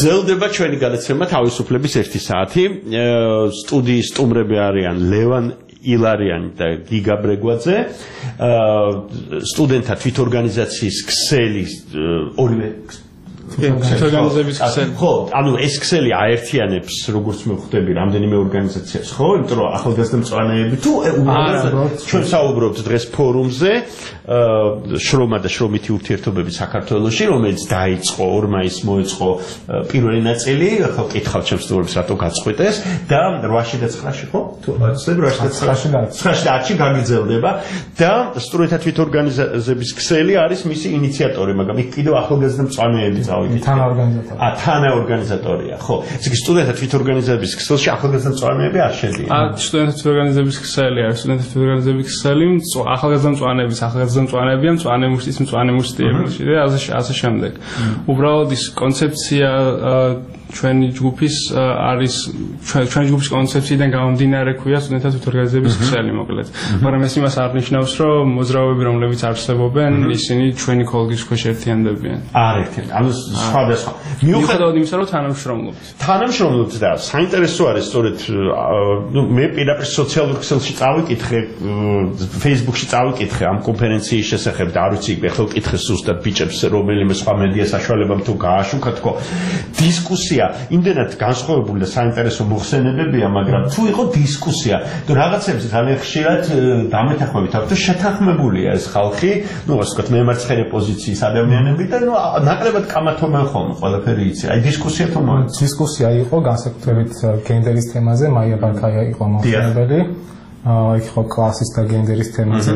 გრძელდება ჩვენი გადაცემა თავისუფლების ერთი საათი. სტუდიის სტუმრები არიან ლევან ილარიანი და გიგა ბრეგვაძე. სტუდენტთა თვითორგანიზაციის ქსელი ორივე თვითორგანიზების ქსელი. ხო, ანუ ეს ქსელი აერთიანებს როგორც მე ხვდები რამდენიმე ორგანიზაციას, ხო? იმიტომ რომ ახალგაზრდა მწვანეები თუ უბრალოდ ჩვენ საუბრობთ დღეს ფორუმზე შრომა და შრომითი ურთიერთობები საქართველოში, რომელიც დაიწყო ორ მაისს მოეწყო პირველი ნაწილი, ხო კითხავთ ჩემს სტუმრებს რატო გაწყვეტეს და რვაში და ცხრაში, ხო? თუ აცდები რვაში და ცხრაში ცხრაში და ათში გაგრძელდება და სტუდენტთა თვითორგანიზების ქსელი არის მისი ინიციატორი, მაგრამ იქ კიდევ ახალგაზრდა მწვანეები თანაორგანიზატორია. ა თანაორგანიზატორია, ხო. ეს იგი სტუდენტთა თვითორგანიზების ქსელში ახალგაზრდა მწვანეები არ შედიან. ა სტუდენტთა თვითორგანიზების ქსელი არის სტუდენტთა თვითორგანიზების ქსელი ახალგაზრდა მწვანეების ახალგაზრდა მწვანეებია მწვანე მუშტის მწვანე მუშტიებში და ასე ასე შემდეგ. უბრალოდ ის კონცეფცია ჩვენი ჯგუფის არის ჩვენი ჯგუფის კონცეფციიდან გამომდინარე ქვია სტუდენტთა თვითორგანიზების ქსელი მოკლედ. მაგრამ ეს იმას არ ნიშნავს, რომ მოძრაობები, რომლებიც არსებობენ, ისინი ჩვენი კოლეგის ქვეშ ერთიანდებიან. არ ერთიან. ანუ სხვადასხვა. მიუხედავად იმისა, რომ თანამშრომლობთ. თანამშრომლობთ და საინტერესო არის სწორედ ნუ მე პირდაპირ სოციალურ ქსელში წავიკითხე, Facebook-ში წავიკითხე ამ კონფერენციის შესახებ და არ ვიცი, ეხლა ვკითხე სუსტად ბიჭებს, რომელიმე სხვა მედია საშუალებამ თუ გააშუქა თქო. დისკუსია იმდენად განსხვავებული და საინტერესო მოხსენებებია, მაგრამ თუ იყო დისკუსია, თუ რაღაცებს ძალიან ხშირად დამეთანხმებით აქვს, თუ შეთანხმებულია ეს ხალხი, ну, ასე ვთქვათ, მემარცხენე პოზიციის ადამიანები და ну, ნაკლებად კამათობენ ხოლმე ყველაფერი იცი. აი დისკუსია თუ მოიწ. დისკუსია იყო განსაკუთრებით გენდერის თემაზე, მაია ბარქაია იყო მოხსენებელი. აა იქ იყო კლასის და გენდერის თემაზე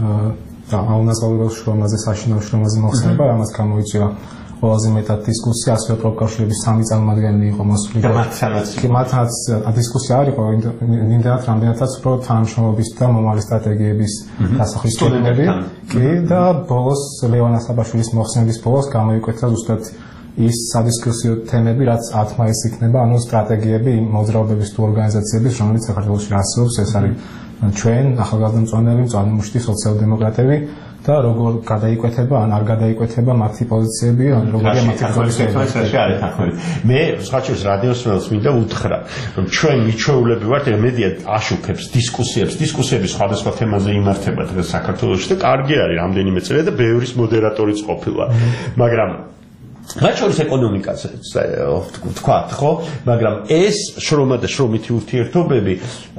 და აუნაზღაურებელ შრომაზე, საშინაო შრომაზე მოხსენება, რამაც გამოიწვია ყველაზე მეტად დისკუსია, ასევე პროფკავშირების სამი წარმომადგენელი იყო მოსული. კი, მათაც დისკუსია არ იყო, იმდენად რამდენადაც უფრო თანამშრომლობის და მომავალი სტრატეგიების დასახვის სტუდენტები. კი, და ბოლოს ლევან ასაბაშვილის მოხსენების ბოლოს გამოიკვეთა ზუსტად ის სადისკუსიო თემები, რაც ათ მაისს იქნება, ანუ სტრატეგიები მოძრაობების თუ ორგანიზაციების, რომელიც საქართველოში არსებობს, ეს არის ჩვენ, ახალგაზრდა მწვანეები, მწვანე მუშტი, სოციალ-დემოკრატები და როგორ გადაიკვეთება ან არ გადაიკვეთება მათი პოზიციები, ან როგორია მათი პოზიციები. მე სხვაჩვენს რადიოს მელს მინდა უთხრა, რომ ჩვენ მიჩვეულები ვართ, მედია აშუქებს დისკუსიებს, დისკუსიები სხვადასხვა თემაზე იმართება დღეს საქართველოში და კარგი არის რამდენიმე წელი და ბევრის მოდერატორიც ყოფილა. მაგრამ მათ შორის ეკონომიკაზე ვთქვათ, ხო? მაგრამ ეს შრომა და შრომითი ურთიერთობები,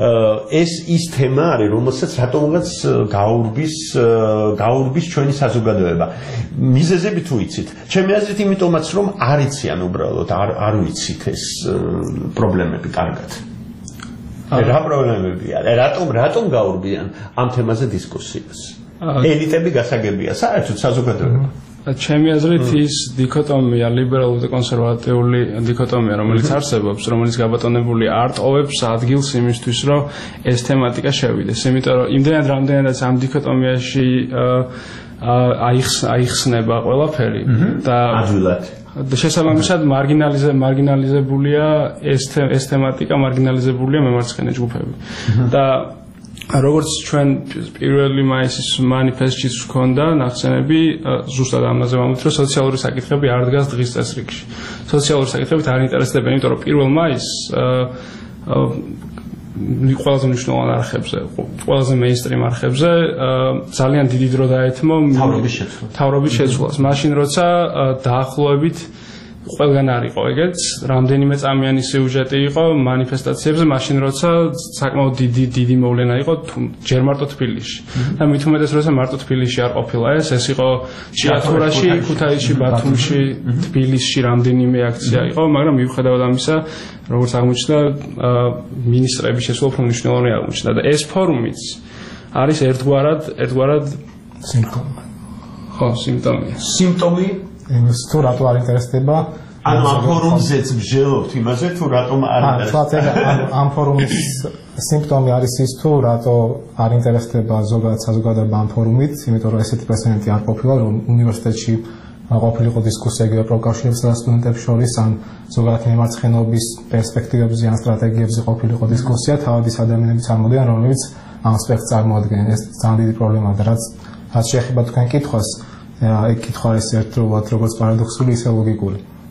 ეს ის თემა არის, რომელსაც რატომღაც გაურბის გაურბის ჩვენი საზოგადოება. მიზეზები თუ იცით, ჩემი აზრით იმიტომაც, რომ არ იციან უბრალოდ, არ არ ვიცით ეს პრობლემები კარგად. რა პრობლემებია? რატომ რატომ გაურბიან ამ თემაზე დისკუსიას? ელიტები გასაგებია, საერთოდ საზოგადოება. ჩემი აზრით ის დიქოტომია, ლიბერალური და კონსერვატიული დიქოტომია, რომელიც არსებობს, რომელიც გაბატონებული არ ტოვებს ადგილს იმისთვის, რომ ეს თემატიკა შევიდეს. იმიტომ რომ იმდენად რამდენადაც ამ დიქოტომიაში აიხსნება ყველაფერი და ადვილად და შესაბამისად მარგინალიზე მარგინალიზებულია ეს ეს თემატიკა, მარგინალიზებულია მემარცხენე ჯგუფები. და როგორც ჩვენ პირველი მაისის მანიფესტშიც ჰქონდა ნახსენები, ზუსტად ამაზე ვამბობთ, რომ სოციალური საკითხები არ დგას დღის წესრიგში. სოციალური საკითხებით არ ინტერესდებიან, იმიტომ რომ პირველ მაისს ყველაზე მნიშვნელოვან არხებზე, ყველაზე მეინსტრიმ არხებზე ძალიან დიდი დრო დაეთმო თავრობის შეცვლას. მაშინ როცა დაახლოებით ყველგან არ იყო ეგეც, რამდენიმე წამიანი სიუჟეტი იყო მანიფესტაციებზე, მაშინ როცა საკმაოდ დიდი დიდი მოვლენა იყო ჯერ მარტო თბილისში. და მით უმეტეს როცა მარტო თბილისში არ ყოფილა ეს, ეს იყო ჭიათურაში, ქუთაისში, ბათუმში, თბილისში რამდენიმე აქცია იყო, მაგრამ მიუხედავად ამისა, როგორც აღმოჩნდა, მინისტრების შესვლა უფრო მნიშვნელოვანი აღმოჩნდა და ეს ფორუმიც არის ერთგვარად, ერთგვარად სიმპტომი. ხო, სიმპტომი. სიმპტომი იმის თუ რატო არ ინტერესდება ანუ ამ ფორუმზეც მსჯელობთ იმაზე თუ რატომ არ ინტერესდება ამ ფორუმის სიმპტომი არის ის თუ რატო არ ინტერესდება ზოგადად საზოგადოება ამ ფორუმით, იმიტომ რომ ესეთი პრეცედენტი არ ყოფილა, რომ უნივერსიტეტში ყოფილიყო დისკუსია იგივე პროფკავშირებსა და სტუდენტებს შორის, ან ზოგადად მემარცხენეობის პერსპექტივებზე ან სტრატეგიებზე ყოფილიყო დისკუსია, თავად ის ადამიანები წარმოდიან, რომლებიც ამ ასპექტს წარმოადგენენ. ეს ძალიან დიდი პრობლემაა და რაც რაც შეეხება თქვენ კითხვას, ეგ კითხვა არის ერთდროულად როგორც პარადოქსული, ისე ლოგიკური.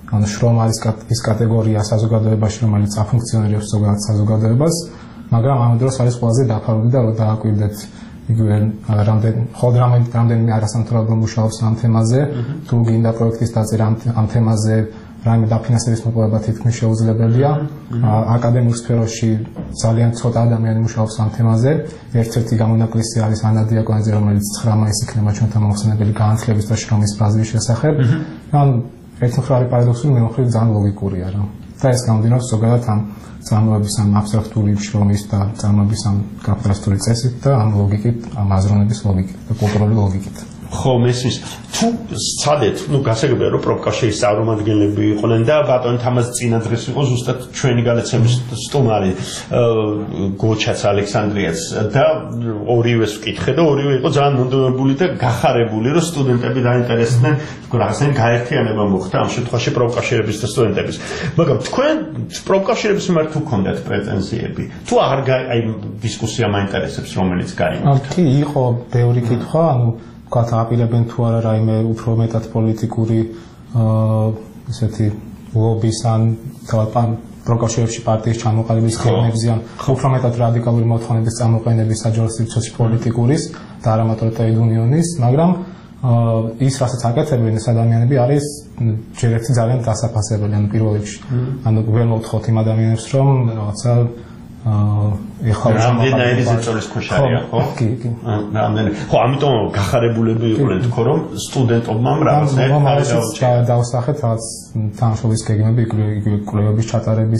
ანუ შრომა არის ის კატეგორია საზოგადოებაში, რომელიც აფუნქციონირებს ზოგადად საზოგადოებას, მაგრამ ამ დროს არის ყველაზე დაფარული და დააკვირდეთ იგივე რამდენ ხოლმე რამდენიმე არასამთავრობო მუშაობს ამ თემაზე, თუ გინდა პროექტის დაწერა ამ თემაზე, რაიმე დაფინანსების მოპოვება თითქმის შეუძლებელია. აკადემიურ სფეროში ძალიან ცოტა ადამიანი მუშაობს ამ თემაზე. ერთ-ერთი გამონაკლისი არის ანა დიაკონიძე, რომელიც ცხრა მაისს იქნება ჩვენთან მოხსენებელი განათლების და შრომის ბაზრის შესახებ. ან ერთი მხრივ პარადოქსული, მეორე მხრივ ძალიან ლოგიკურია რა. და ეს გამომდინარეობს ზოგადად ამ წარმოების ამ აბსტრაქტული შრომის და წარმოების ამ კაპიტალისტური წესით და ამ ლოგიკით, ამ აზროვნების ლოგიკით და კულტურული ლოგიკით. ხო, მესმის. თუ სცადეთ, ну, გასაგებია რომ პროფკავშირის წარმომადგენლები იყვნენ და ბატონი თამაზ წინა დღეს იყო ზუსტად ჩვენი გადაცემის სტუმარი გოჩაც ალექსანდრიაც და ორივეს ვკითხე და ორივე იყო ძალიან მონდომებული და გახარებული რომ სტუდენტები დაინტერესდნენ, რაღაცნაირ გაერთიანება მოხდა ამ შემთხვევაში პროფკავშირების და სტუდენტების. მაგრამ თქვენ პროფკავშირების მიმართ თუ გქონდათ პრეტენზიები? თუ არ აი დისკუსია მაინტერესებს, რომელიც გაიმართა? კი, იყო ბევრი კითხვა, ანუ ვთქვათ, აპირებენ თუ არა რაიმე უფრო მეტად პოლიტიკური ესეთი ლობის ან თავად პროკავშირებში პარტიის ჩამოყალიბების გეგმებზე ან უფრო მეტად რადიკალური მოთხოვნების წამოყენების საჯარისმცემლის პოლიტიკურის და არა მარტო ტრეიდ უნიონის, მაგრამ ის რასაც აკეთებენ ეს ადამიანები არის ჯერ ერთი ძალიან დასაფასებელი, ანუ პირველ რიგში. ანუ ვერ მოვთხოვთ იმ ადამიანებს, რომ რაღაცა ეხლა რამდენიმე ზეწოლის ქვეშ არიან, ხო? კი, კი. რამდენი. ხო, ამიტომ გახარებულები იყვნენ თქო, რომ სტუდენტობმა რაღაცნაირად დავსახეთ რაღაც თანხმობის გეგმები, იგივე კვლევების ჩატარების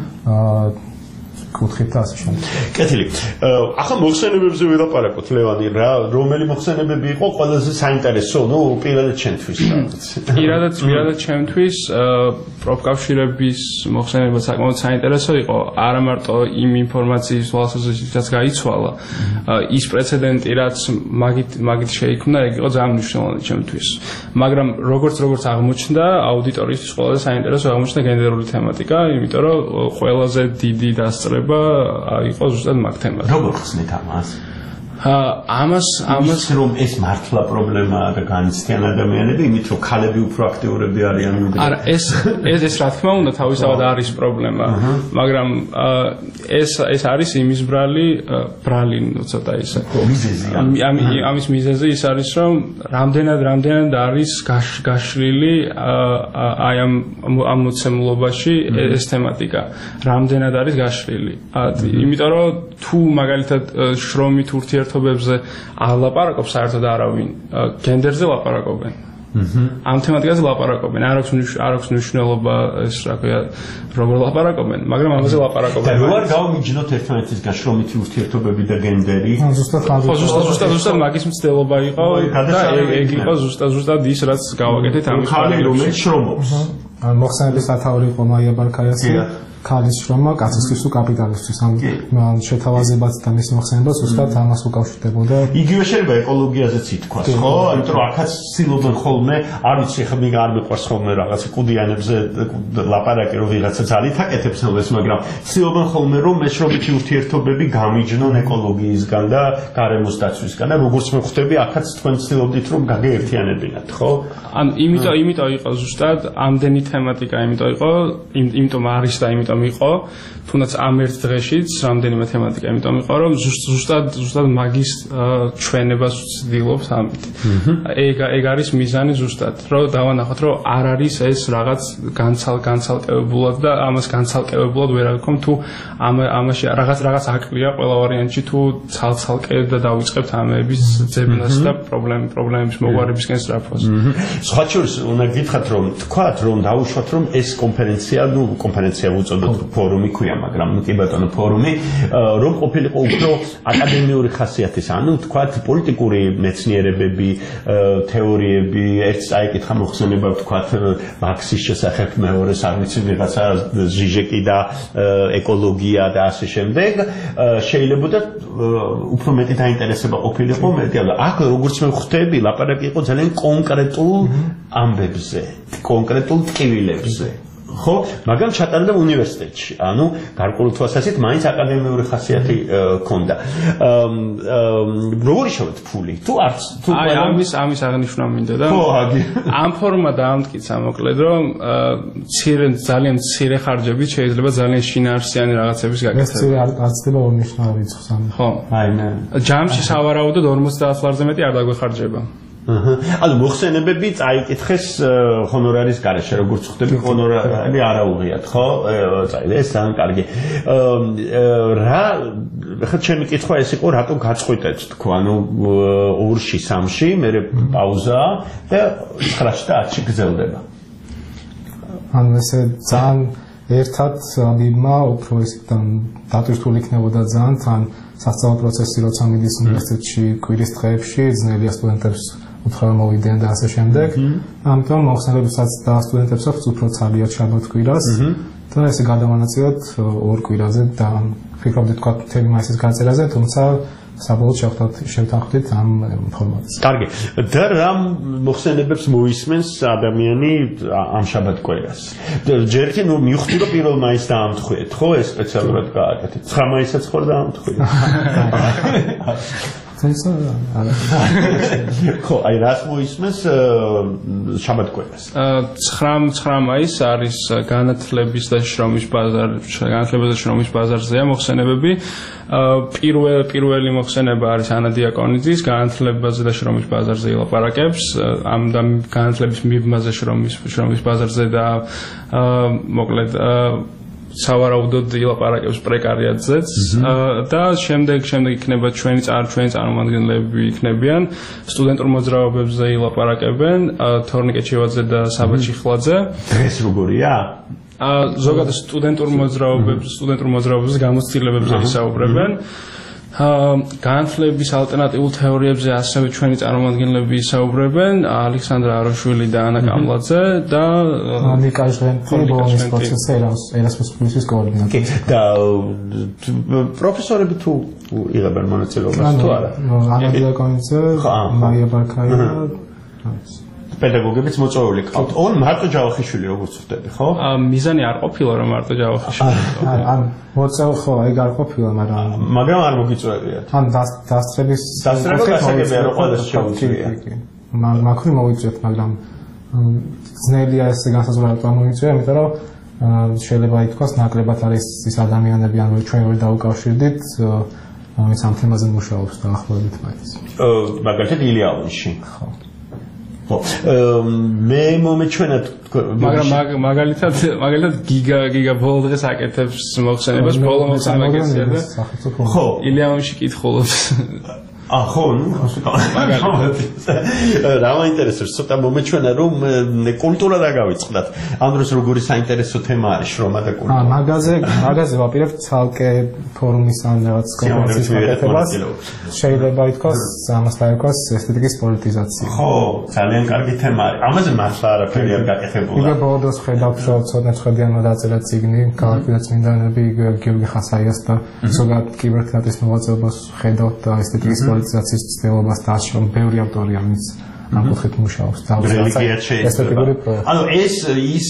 კუთხით და ასე შემდეგ. კეთილი. ახლა მოხსენებებზე ვილაპარაკოთ, ლევანი, რა რომელი მოხსენებები იყო ყველაზე საინტერესო, ну, პირადად ჩვენთვის რაღაც. პირადად, პირადად ჩვენთვის პროფკავშირების მოხსენება საკმაოდ საინტერესო იყო, არა მარტო იმ ინფორმაციის ვალსაზრისითაც გაიცვალა, ის პრეცედენტი, რაც მაგით მაგით შეიქმნა, ეგ იყო ძალიან მნიშვნელოვანი ჩვენთვის. მაგრამ როგორც როგორც აღმოჩნდა, აუდიტორისთვის ყველაზე საინტერესო აღმოჩნდა გენდერული თემატიკა, იმიტომ რომ ყველაზე დიდი დასწრება იყო ზუსტად მაგ თემაზე. როგორ ხსნით ამას? ამას ამას რომ ეს მართლა პრობლემაა და განიცდიან ადამიანები, იმით რომ ქალები უფრო აქტიურები არიან ვიდრე. არა, ეს ეს ეს რა თქმა უნდა თავისთავად არის პრობლემა, მაგრამ ეს ეს არის იმის ბრალი, ბრალი ცოტა ისე. მიზეზი. ამის მიზეზი ის არის, რომ რამდენად რამდენად არის გაშლილი აი ამ ამ მოცემულობაში ეს თემატიკა. რამდენად არის გაშლილი. იმიტომ რომ თუ მაგალითად შრომით ურთიერთობებზე არ ლაპარაკობს საერთოდ არავინ, გენდერზე ლაპარაკობენ. ამ თემატიკაზე ლაპარაკობენ, არ აქვს არ აქვს მნიშვნელობა ეს რა ქვია, როგორ ლაპარაკობენ, მაგრამ ამაზე ლაპარაკობენ. და როგორ გავმიჯნოთ ერთმანეთის შრომითი ურთიერთობები და გენდერი? ზუსტად ხო, ზუსტად ზუსტად ზუსტად მაგის მცდელობა იყო და ეგ იყო ზუსტად ზუსტად ის რაც გავაკეთეთ ამის ხალი რომელიც შრომობს. მოხსენების სათაური იყო მაია ბარქაიასი. ქალის შრომა კაცისთვის თუ კაპიტალისტვის ამ შეთავაზებაც და მისი მოხსენება ზუსტად ამას უკავშირდებოდა. იგივე შეიძლება ეკოლოგიაზეც ითქვას, ხო? იმიტომ რომ აქაც ცდილობენ ხოლმე, არ ვიცი, ხა მე არ მიყვარს ხოლმე რაღაც კუდიანებზე ლაპარაკი, რომ ვიღაცა ძალით აკეთებს ეს, მაგრამ ცდილობენ ხოლმე რომ მეშრომითი ურთიერთობები გამიჯნონ ეკოლოგიისგან და გარემოს დაცვისგან და როგორც მე ხვდები, აქაც თქვენ ცდილობდით რომ გაგეერთიანებინათ, ხო? ან იმიტომ იმიტომ იყო ზუსტად ამდენი თემატიკა, იმიტომ იყო, იმიტომ არის და იმიტომ იყო, თუნდაც ამ ერთ დღეშიც რამდენიმე თემატიკა, იმიტომ იყო, რომ ზუსტად ზუსტად მაგის ჩვენებას ვცდილობთ ამით. ეგ ეგ არის მიზანი ზუსტად, რომ დავანახოთ, რომ არ არის ეს რაღაც განცალ განცალკევებულად და ამას განცალკევებულად ვერ აღქომ თუ ამ ამაში რაღაც რაღაც აკლია ყველა ვარიანტში თუ ცალცალკე და დავიწყებთ ამების ძებნას და პრობლემ პრობლემების მოგვარებისკენ სწრაფვას. სხვა შორის უნდა გითხრათ, რომ თქვათ, რომ დაუშვათ, რომ ეს კონფერენცია, ну, კონფერენცია უწოდოთ ფორუმი ქვია, მაგრამ კი ბატონო ფორუმი, რომ ყოფილიყო უფრო აკადემიური ხასიათის, ანუ თქვათ პოლიტიკური მეცნიერებები, თეორიები, ერთ წაიკითხა მოხსენება თქვათ მარქსის შესახებ, მეორეს არ ვიცი ვიღაცა ჟიჟეკი და ეკოლოგია და ასე შემდეგ, შეიძლება და უფრო მეტი დაინტერესება ყოფილიყო მეტი, აქ როგორც მე ხვდები, ლაპარაკი იყო ძალიან კონკრეტულ ამბებზე, კონკრეტულ ტკივილებზე. ხო, მაგრამ ჩატარდა უნივერსიტეტში. ანუ გარკვეული თვალსაზრისით მაინც აკადემიური ხასიათი ჰქონდა. როგორი შევეთ ფული? თუ არც თუ აი ამის ამის აღნიშვნა მინდა და ხო, აგი. ამ ფორმა დაამტკიცა მოკლედ რომ მცირე ძალიან მცირე ხარჯებით შეიძლება ძალიან შინაარსიანი რაღაცების გაკეთება. ეს არც ხდება ორნიშნავ რიცხვს ამ. ხო. აი მე. ჯამში სავარაუდოდ ორმოცდაათ ლარზე მეტი არ დაგვეხარჯება. ანუ მოხსენებები წაიკითხეს ჰონორარის გარეშე, როგორც ხვდები ჰონორარი არა უღიათ, ხო? წაიდე ეს ძალიან კარგი. რა ხა ჩემი კითხვა ეს იყო, რატო გაწყვიტეთ თქო, ანუ ორში სამში, მერე პაუზა და ცხრაში და ათში გრძელდება. ანუ ესე ძალიან ერთად მიბმა უფრო ისთან დატვირთული იქნებოდა ძალიან თან სასწავლო პროცესი როცა მიდის უნივერსიტეტში კვირის დღეებში ძნელია სტუდენტებს უთხრა მოვიდნენ და ასე შემდეგ. ამიტომ მოხსენებებსაც და სტუდენტებსაც უფრო ცალია ჩაბოთ კვირას და ესე გადავანაწილოთ ორ კვირაზე და ფიქრობდი თქვა თემი მაისის გაწერაზე, თუმცა საბოლოოდ შევთანხმდით ამ ფორმატს. კარგი. და რა მოხსენებებს მოისმენს ადამიანი ამ შაბათ კვირას? ჯერტი ნუ მივხვდი რომ პირველ მაისს დაამთხვიეთ, ხო? ეს სპეციალურად გააკეთეთ. ცხრა მაისსაც ხარ დაამთხვიეთ. ხო, აი რას მოისმენს შაბათ კვირას? ცხრა მაისს არის განათლების და შრომის ბაზარ, განათლების და შრომის ბაზარზეა მოხსენებები. პირველ პირველი მოხსენება არის ანა დიაკონიძის განათლებაზე და შრომის ბაზარზე ილაპარაკებს, ამ და განათლების მიბმაზე შრომის შრომის ბაზარზე და მოკლედ სავარაუდოდ ილაპარაკებს პრეკარიატზეც და შემდეგ შემდეგ იქნება ჩვენი წარ ჩვენი წარმომადგენლები იქნებიან სტუდენტურ მოძრაობებზე ილაპარაკებენ თორნიკე ჩევაძე და საბა ჩიხლაძე. დღეს როგორია? ზოგადად სტუდენტურ მოძრაობებს სტუდენტურ მოძრაობებზე გამოცდილებებზე ისაუბრებენ. განათლების ალტერნატიულ თეორიებზე ასევე ჩვენი წარმომადგენლები ისაუბრებენ ალექსანდრა აროშვილი და ანა კამლაძე და ნიკა ჟღენტი ბოლონის პროცესზე ერასმუს პლუსის კოორდინატორი. და პროფესორები თუ იღებენ მონაწილეობას თუ არა? ანა დიაკონიძე, მარია ბარქაია პედაგოგებიც მოწვეული ყავთ. ონ მარტო ჯავახიშვილი როგორც ხვდები, ხო? მიზანი არ ყოფილა რომ მარტო ჯავახიშვილი. ან მოწვეულ ხო, ეგ არ ყოფილა, მაგრამ მაგრამ არ მოგიწვევიათ. ან დასწრების დასწრება გასაგებია რომ ყველას შეუძლია. მაქვს მოვიწვიეთ, მაგრამ ძნელია ეს განსაზღვრება რომ მოვიწვია, იმიტომ რომ შეიძლება ითქვას ნაკლებად არის ის ადამიანები, ან ჩვენ ვერ დაუკავშირდით, რომელიც ამ თემაზე მუშაობს დაახლოებით მაინც. მაგალითად ილია-ოვიში. ხო. ხო, მე მომეჩვენათ მაგრამ მაგალითად მაგალითად გიგა გიგა ბოლო დღეს აკეთებს მოხსენებას ბოლო მოხსენებას ხო ილია-ოვიში კითხულობს აა ხო, ნუ რა მაინტერესებს, ცოტა მომეჩვენა რომ კულტურა დაგავიწყდათ. ამ დროს როგორი საინტერესო თემა არის შრომა და კულტურა. აა მაგაზე მაგაზე ვაპირებ ცალკე ფორუმის ან რაღაც კონფერენციის გაკეთებას. შეიძლება ითქვას, ამას დაერქვას ესთეტიკის პოლიტიზაცია. ხო, ძალიან კარგი თემა არის. ამაზე მართლა არაფერი არ გაკეთებულა. იგივე ბოლოს ხედავთ, რომ ცოტა ხედიანმა დაწერა წიგნი, ქალაქის წმინდანები, გიორგი ხასაიას და ზოგადად კიბერქრატის მოღვაწეობას ხედავთ და ესთეტიკის პოლიტიზაციის ცდილობას და ამ ბევრი ავტორი ამის ამ კუთხით მუშაობს. რელიგიად შეიძლება. ანუ ეს ის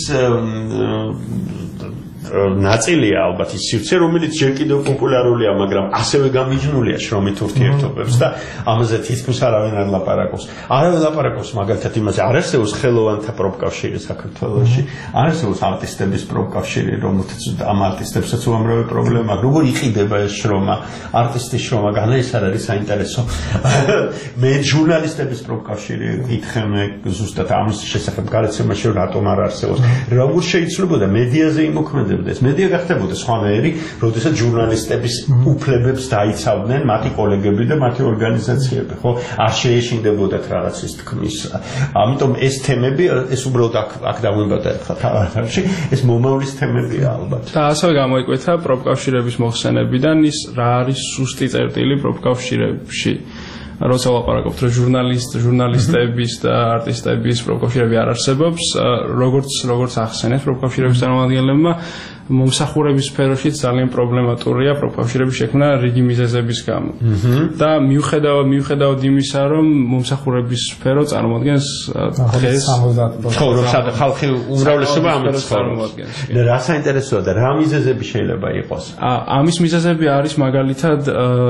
ნაწილია ალბათ ის სივრცე, რომელიც ჯერ კიდევ პოპულარულია, მაგრამ ასევე გამიჯნულია შრომით ურთიერთობებს და ამაზე თითქმის არავინ არ ლაპარაკობს. არავინ ლაპარაკობს მაგალითად იმაზე, არ არსებობს ხელოვანთა პროფკავშირი საქართველოში, არ არსებობს არტისტების პროფკავშირი, რომელთაც ამ არტისტებსაც უამრავი პრობლემა, როგორ იყიდება ეს შრომა, არტისტის შრომა, განა ის არ არის საინტერესო. მე ჟურნალისტების პროფკავშირი ითხრემე ზუსტად ამის შესახებ გარაცემაში, რატომ არ არსებობს. როგორ შეიძლება მედიაზე იმოქმედება ეს მედია გახდებოდა სხვანაირი, როდესაც ჟურნალისტების უფლებებს დაიცავდნენ მათი კოლეგები და მათი ორგანიზაციები, ხო? არ შეეშინდებოდათ რაღაც ის თქმის. ამიტომ ეს თემები, ეს უბრალოდ აქ აქ დავუმბადა ხა თავში, ეს მომავლის თემებია ალბათ. და ასევე გამოიკვეთა პროფკავშირების მოხსენებიდან ის რა არის სუსტი წერტილი პროფკავშირებში. როცა ლაპარაკობთ რომ ჟურნალისტ ჟურნალისტების და არტისტების პროფკავშირები არ არსებობს, როგორც როგორც ახსენეთ პროფკავშირების წარმომადგენლებმა, მომსახურების სფეროშიც ძალიან პრობლემატურია პროფკავშირების შექმნა რიგი მიზეზების გამო. და მიუხედავად მიუხედავად იმისა, რომ მომსახურების სფერო წარმოადგენს დღეს ცხოვრობსა ხალხი უმრავლესობა ამით წარმოადგენს. რა საინტერესოა და რა მიზეზები შეიძლება იყოს? ამის მიზეზები არის მაგალითად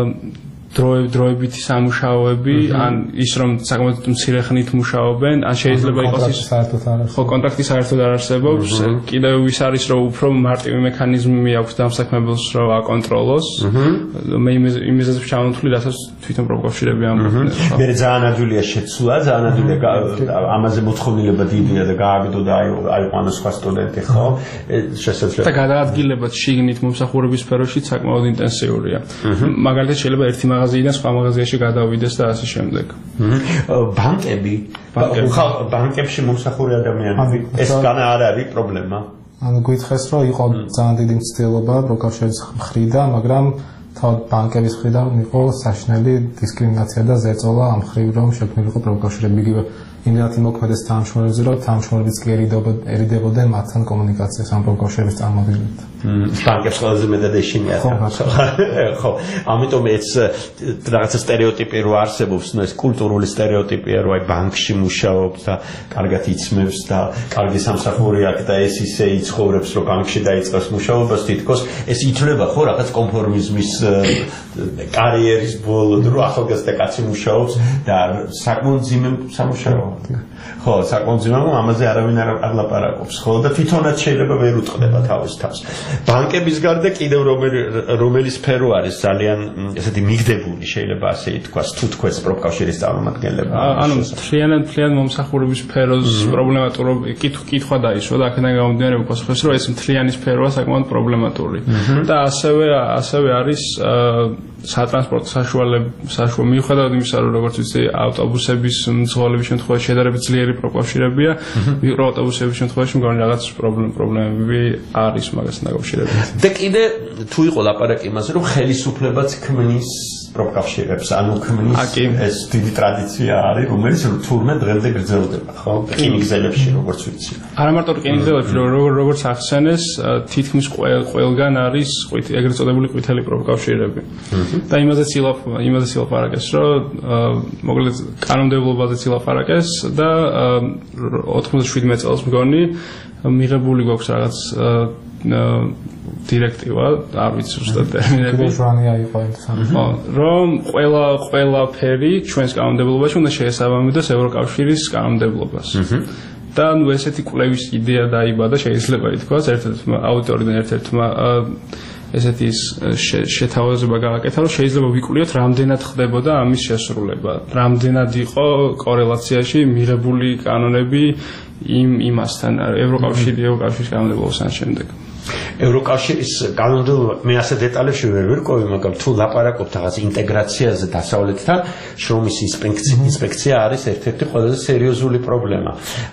დროებითი სამუშაოები, ან ის რომ საკმაოდ მცირე ხნით მუშაობენ, ან შეიძლება იყოს ის ხო კონტრაქტი საერთოდ არ არსებობს, კიდევ ის არის რომ უფრო მარტივი მექანიზმი აქვს დამსაქმებელს რომ აკონტროლოს. მე იმიზებს ჩამოთვლი, რასაც თვითონ პროფკავშირები ამბობენ. მე ძალიან ადვილია შეცვლა, ძალიან ადვილია ამაზე მოთხოვნილება დიდია და გააგდო და აიყვანოს სხვა სტუდენტი, ხო? შესაძლოა. და გადაადგილება შიგნით მომსახურების სფეროში საკმაოდ ინტენსიურია. მაგალითად შეიძლება ერთი მაღაზიიდან სხვა მაღაზიაში გადავიდეს და ასე შემდეგ. ბანკები, ბანკებში მომსახურე ადამიანები, ეს განა არ არის პრობლემა. ანუ გითხეს რომ იყო ძალიან დიდი მცდელობა პროფკავშირების მხრიდან, მაგრამ თავად ბანკების მხრიდან იყო საშინელი დისკრიმინაცია და ზეწოლა ამ მხრივ რომ შექმნილიყო პროფკავშირები იგივე იმდენად იმოქმედეს თანამშრომლებზე რომ თანამშრომლებიც კი ერიდებოდნენ მათთან კომუნიკაციას ამ პროფკავშირების წარმოადგენად. ბანკებს ყველაზე მეტად ეშინია. ხო, ამიტომ ეს რაღაცა სტერეოტიპი რო არსებობს, ნუ ეს კულტურული სტერეოტიპია, რომ აი ბანკში მუშაობს და კარგად იცმევს და კარგი სამსახური აქვს და ეს ისე იცხოვრებს, რომ ბანკში დაიწყებს მუშაობას, თითქოს ეს ითვლება ხო რაღაც კონფორმიზმის კარიერის ბოლოდ, რომ ახალგაზრდა კაცი მუშაობს და საკმაოდ ძიმე სამუშაოა. ხო, საკმაოდ ძიმე, ამაზე არავინ არ ლაპარაკობს, ხო და თვითონაც შეიძლება ვერ უტყდება თავის თავს. ბანკების გარდა კიდევ რომელი რომელი სფერო არის ძალიან ესეთი მიგდებული, შეიძლება ასე ითქვას, თუ თქვენს პროფკავშირის წარმომადგენლებმა. ანუ მთლიანად მთლიან მომსახურების სფეროს პრობლემატური კითხვა დაისვა და აქედან გამომდინარე უპასუხეს, რომ ეს მთლიანი სფეროა საკმაოდ პრობლემატური. და ასევე ასევე არის სატრანსპორტო საშუალება, მიუხედავად იმისა, რომ როგორც ვიცი, ავტობუსების მძღოლების შემთხვევაში შედარებით ძლიერი პროფკავშირებია, მიკროავტობუსების შემთხვევაში მგონი რაღაც პრობლემები არის მაგასთან დაკავშირებით. და კიდე თუ იყო ლაპარაკი იმაზე, რომ ხელისუფლებაც ქმნის პროფკავშირებს, ანუ ქმნის ეს დიდი ტრადიცია არის, რომელიც თურმე დღემდე გრძელდება, ხო? რკინიგზელებში როგორც ვიცი. არა მარტო რკინიგზელებში, როგორც ახსენეს, თითქმის ყველგან არის ეგრეთ წოდებული ყვითელი პროფკავშირები. და იმაზეც იმაზეც ილაპარაკეს, რომ მოკლედ კანონმდებლობაზეც ილაპარაკეს და ოთხმოცდაშვიდმეტ წელს მგონი მიღებული გვაქვს რაღაც დირექტივა, არ ვიცი ზუსტად ტერმინები. ჟვანია იყო ეს სამშო. რომ ყველა ყველაფერი ჩვენს კანონმდებლობაში უნდა შეესაბამებოდეს ევროკავშირის კანონმდებლობას. და ნუ ესეთი კვლევის იდეა დაიბადა, შეიძლება ითქვას, ერთ-ერთმა აუტორიდან ერთ-ერთმა ესეთი შეთავაზება გააკეთა, რომ შეიძლება ვიკვლიოთ, რამდენად ხდებოდა ამის შესრულება, რამდენად იყო კორელაციაში მიღებული კანონები იმ იმასთან, ევროკავშირი ევროკავშირის კანონმდებლობასთან შემდეგ. ევროკავშირის კანონმდებლობა მე ასე დეტალებში ვერ ვერკვევი, მაგრამ თუ ლაპარაკობთ რაღაც ინტეგრაციაზე დასავლეთთან, შრომის ინსპექცია არის ერთ-ერთი ყველაზე სერიოზული პრობლემა.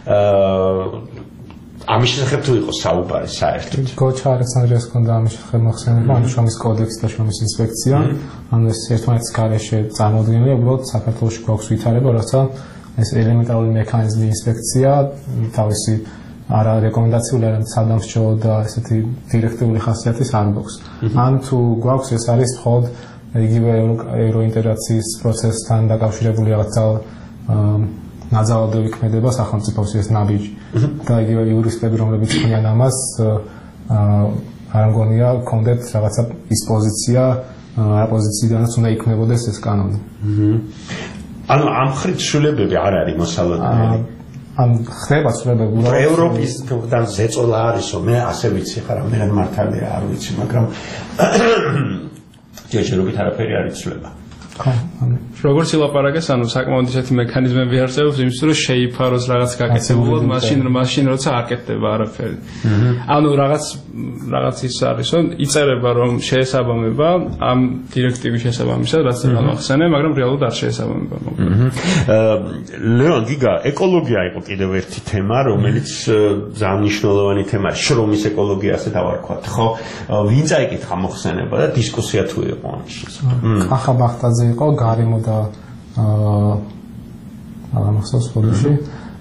ამის შესახებ თუ იყო საუბარი საერთოდ? გოჩა ალექსანდრიას ჰქონდა ამის შესახებ მოხსენება, ანუ შრომის კოდექსი და შრომის ინსპექცია, ანუ ეს ერთმანეთის გარეშე წარმოდგენილია, უბრალოდ საქართველოში გვაქვს ვითარება, როცა ეს ელემენტარული მექანიზმი ინსპექცია თავისი არა რეკომენდაციული, არამედ სადამსჯელო და ესეთი დირექტიული ხასიათის არ გვაქვს. ან თუ გვაქვს, ეს არის მხოლოდ იგივე ევროინტეგრაციის პროცესთან დაკავშირებული რაღაც ნაძალადო იქმედება სახელმწიფოს ეს ნაბიჯი. და იგივე იურისტები, რომლებიც ქმნიან ამას, არ მგონია კონდეთ რაღაცა ის პოზიცია, რა პოზიციიდანაც უნდა იქმნებოდეს ეს კანონი. ანუ ამ ხრით შულებები არ არის მოსალოდნელი. ან ხდება ცვლილებები. ევროპისგან ზეწოლა არისო, მე ასე ვიცი, ხარ რამდენად მართალია არ ვიცი, მაგრამ ჯერჯერობით არაფერი არ იცვლება. ხო, ანუ როგორც ილაპარაკეს, ანუ საკმაოდ ისეთი მექანიზმები არსებობს, იმისთვის რომ შეიფაროს რაღაც გაკეთებულად, მაშინ მაშინ როცა არ კეთდება არაფერი. ანუ რაღაც რაღაც ის არის, რომ იწერება რომ შეესაბამება ამ დირექტივის შესაბამისად, რაც ახსენე, მაგრამ რეალურად არ შეესაბამება. ლეონ გიგა, ეკოლოგია იყო კიდევ ერთი თემა, რომელიც ძალიან მნიშვნელოვანი თემაა, შრომის ეკოლოგია ასე დავარქვათ, ხო? ვინ წაიკითხა მოხსენება და დისკუსია თუ იყო ამის შესახებ? კახა ბახტაძე იყო გარემო და აა ამახსოვს ხოლმე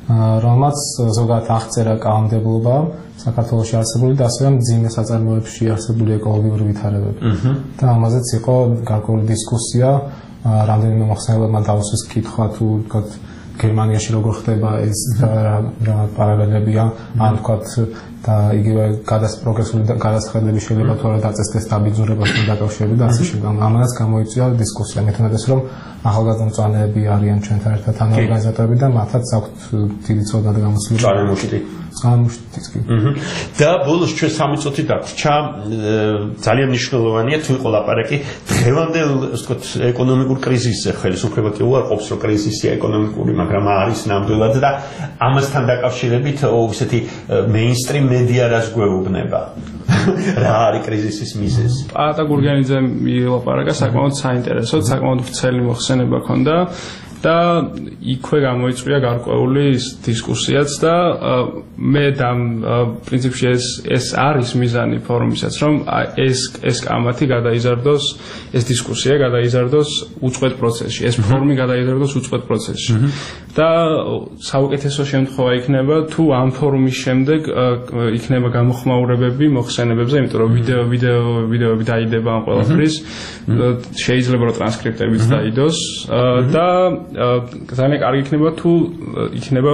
რომელმაც ზოგადად აღწერა კანონმდებლობა საქართველოში არსებული და ასევე მძიმე საწარმოებში არსებული ეკოლოგიური ვითარებები. და ამაზეც იყო გარკვეული დისკუსია, რამდენიმე მოხსენებელმა დაუსვეს კითხვა თუ ვთქვათ გერმანიაში როგორ ხდება ეს რა პარალელებია, ან ვთქვათ და იგივე გადასპროგრესული გადასახადები შეიძლება თუ არა დაწესდეს დაბინძურებასთან დაკავშირებით და ასე შემდეგ. ამანაც გამოიწვია დისკუსია, მეთანადეს რომ ახალგაზრდა მწვანეები არიან ჩვენთან ერთად თანაორგანიზატორები და მათაც აქვთ დიდი ცოდნა და გამოცდილება. მწვანე-მუშტი. მწვანე-მუშტიც კი. და ბოლოს ჩვენ სამი წუთი დაგვრჩა, ძალიან მნიშვნელოვანია თუ იყო ლაპარაკი დღევანდელ, ასე ვთქვათ, ეკონომიკურ კრიზისზე, ხელისუფლება კი უარყოფს, რომ კრიზისია ეკონომიკური, მაგრამ არის ნამდვილად და ამასთან დაკავშირებით ისეთი მეინსტრიმ მედია რას გვეუბნება. რა არის კრიზისის მიზეზი? პაატა გურგენიძე მილაპარაკა საკმაოდ საინტერესო, საკმაოდ ვრცელი მოხსენება ჰქონდა და იქვე გამოიწვია გარკვეული დისკუსიაც და მე და პრინციპში ეს ეს არის მიზანი ფორუმისაც, რომ ეს ეს კამათი გადაიზარდოს, ეს დისკუსია გადაიზარდოს უწყვეტ პროცესში, ეს ფორუმი გადაიზარდოს უწყვეტ პროცესში. და საუკეთესო შემთხვევა იქნება თუ ამ ფორუმის შემდეგ იქნება გამოხმაურებები მოხსენებებზე, იმიტომ რომ ვიდეო ვიდეო ვიდეოები დაიდება ამ ყველაფრის, შეიძლება რომ ტრანსკრიპტებიც დაიდოს და ძალიან კარგი იქნება თუ იქნება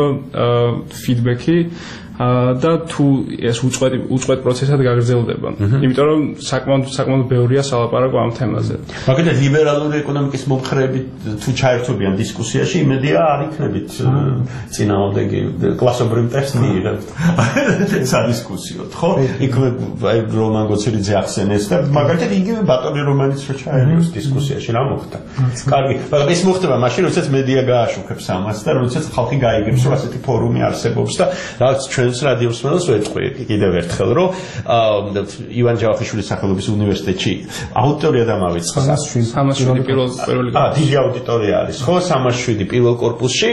ფიდბექი და თუ ეს უწყვეტ უწყვეტ პროცესად გაგრძელდება. იმიტომ რომ საკმაოდ საკმაოდ ბევრია სალაპარაკო ამ თემაზე. მაგალითად ლიბერალური ეკონომიკის მომხრეები თუ ჩაერთვებიან დისკუსიაში, იმედია არ იქნებით წინააღმდეგი კლასობრივ ტექსტი იღებთ. სადისკუსიოდ, ხო? იქ აი რომან გოცერიძე ახსენეს და მაგალითად იგივე ბატონი რომანიც რო ჩაერიოს დისკუსიაში, რა მოხდა? კარგი, მაგრამ ეს მოხდება მაშინ, როდესაც მედია გააშუქებს ამას და როდესაც ხალხი გაიგებს, რომ ასეთი ფორუმი არსებობს და რაღაც ჩვენ რადიოს მსმენელს ვეწყყვი კიდევ ერთხელ, რომ ივან ჯავახიშვილის სახელობის უნივერსიტეტში აუდიტორია დამავიწყდა. სამას შვიდი პირველ პირველი. აა, დიდი აუდიტორია არის, ხო? სამას შვიდი პირველ კორპუსში.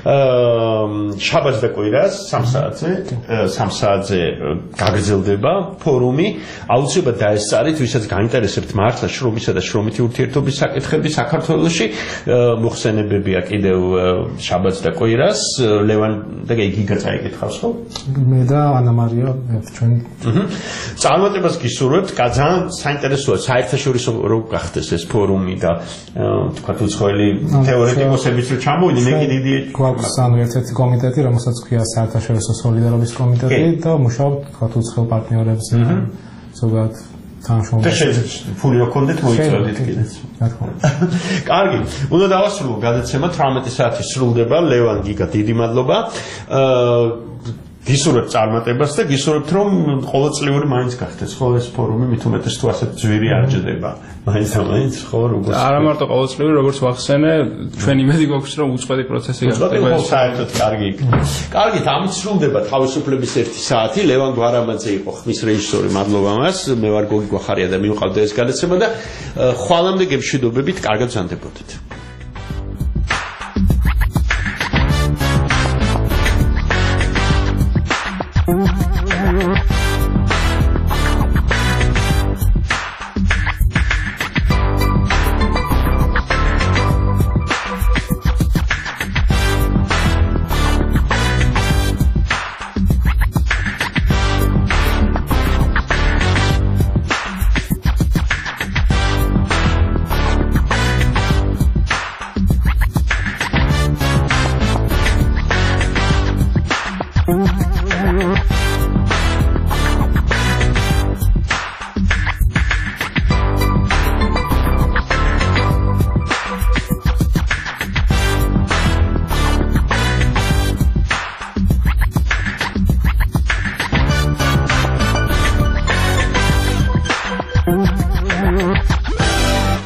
შაბათს და კვირას სამ საათზე, სამ საათზე გაგრძელდება ფორუმი. აუცილებლად დაესწარით, ვისაც გაინტერესებთ მართლა შრომისა და შრომითი ურთიერთობის საკითხები საქართველოში. მოხსენებებია კიდევ შაბათს და კვირას. ლევან და გიგა წაიკითხავს, ხო? მე და ანა მარია ჩვენ წარმატებას გისურვებთ, ძალიან საინტერესოა საერთაშორისო რო გახდეს ეს ფორუმი და თქვა უცხოელი თეორეტიკოსებიც რო ჩამოვიდნენ, მე კი დიდი გვაქვს ანუ ერთ-ერთი კომიტეტი, რომელსაც ქვია საერთაშორისო სოლიდარობის კომიტეტი და მუშაობთ თქვა უცხოელ პარტნიორებზე. ზოგადად თანამშრომლობთ. და შეიძლება ფული რო გქონდეთ მოიწოდეთ კიდეც. კარგი, უნდა დავასრულო გადაცემა თვრამეტი საათი სრულდება. ლევან გიგა დიდი მადლობა. გისურვებთ წარმატებას და გისურვებთ რომ ყოველწლიური მაინც გახდეს ხო ეს ფორუმი, მით უმეტეს თუ ასეთ ძვირი არ ჯდება. მაინც მაინც ხო როგორც არა მარტო ყოველწლიური, როგორც ვახსენე, ჩვენ იმედი გვაქვს რომ უწყვეტი პროცესი გახდება. საერთოდ კარგი. კარგით, ამით სრულდება თავისუფლების ერთი საათი. ლევან გვარამაძე იყო ხმის რეჟისორი, მადლობა მას. მე ვარ გოგი გვახარია და მივყავდა ეს გადაცემა და ხვალამდე გემშვიდობებით, კარგად ვზანდებოდეთ.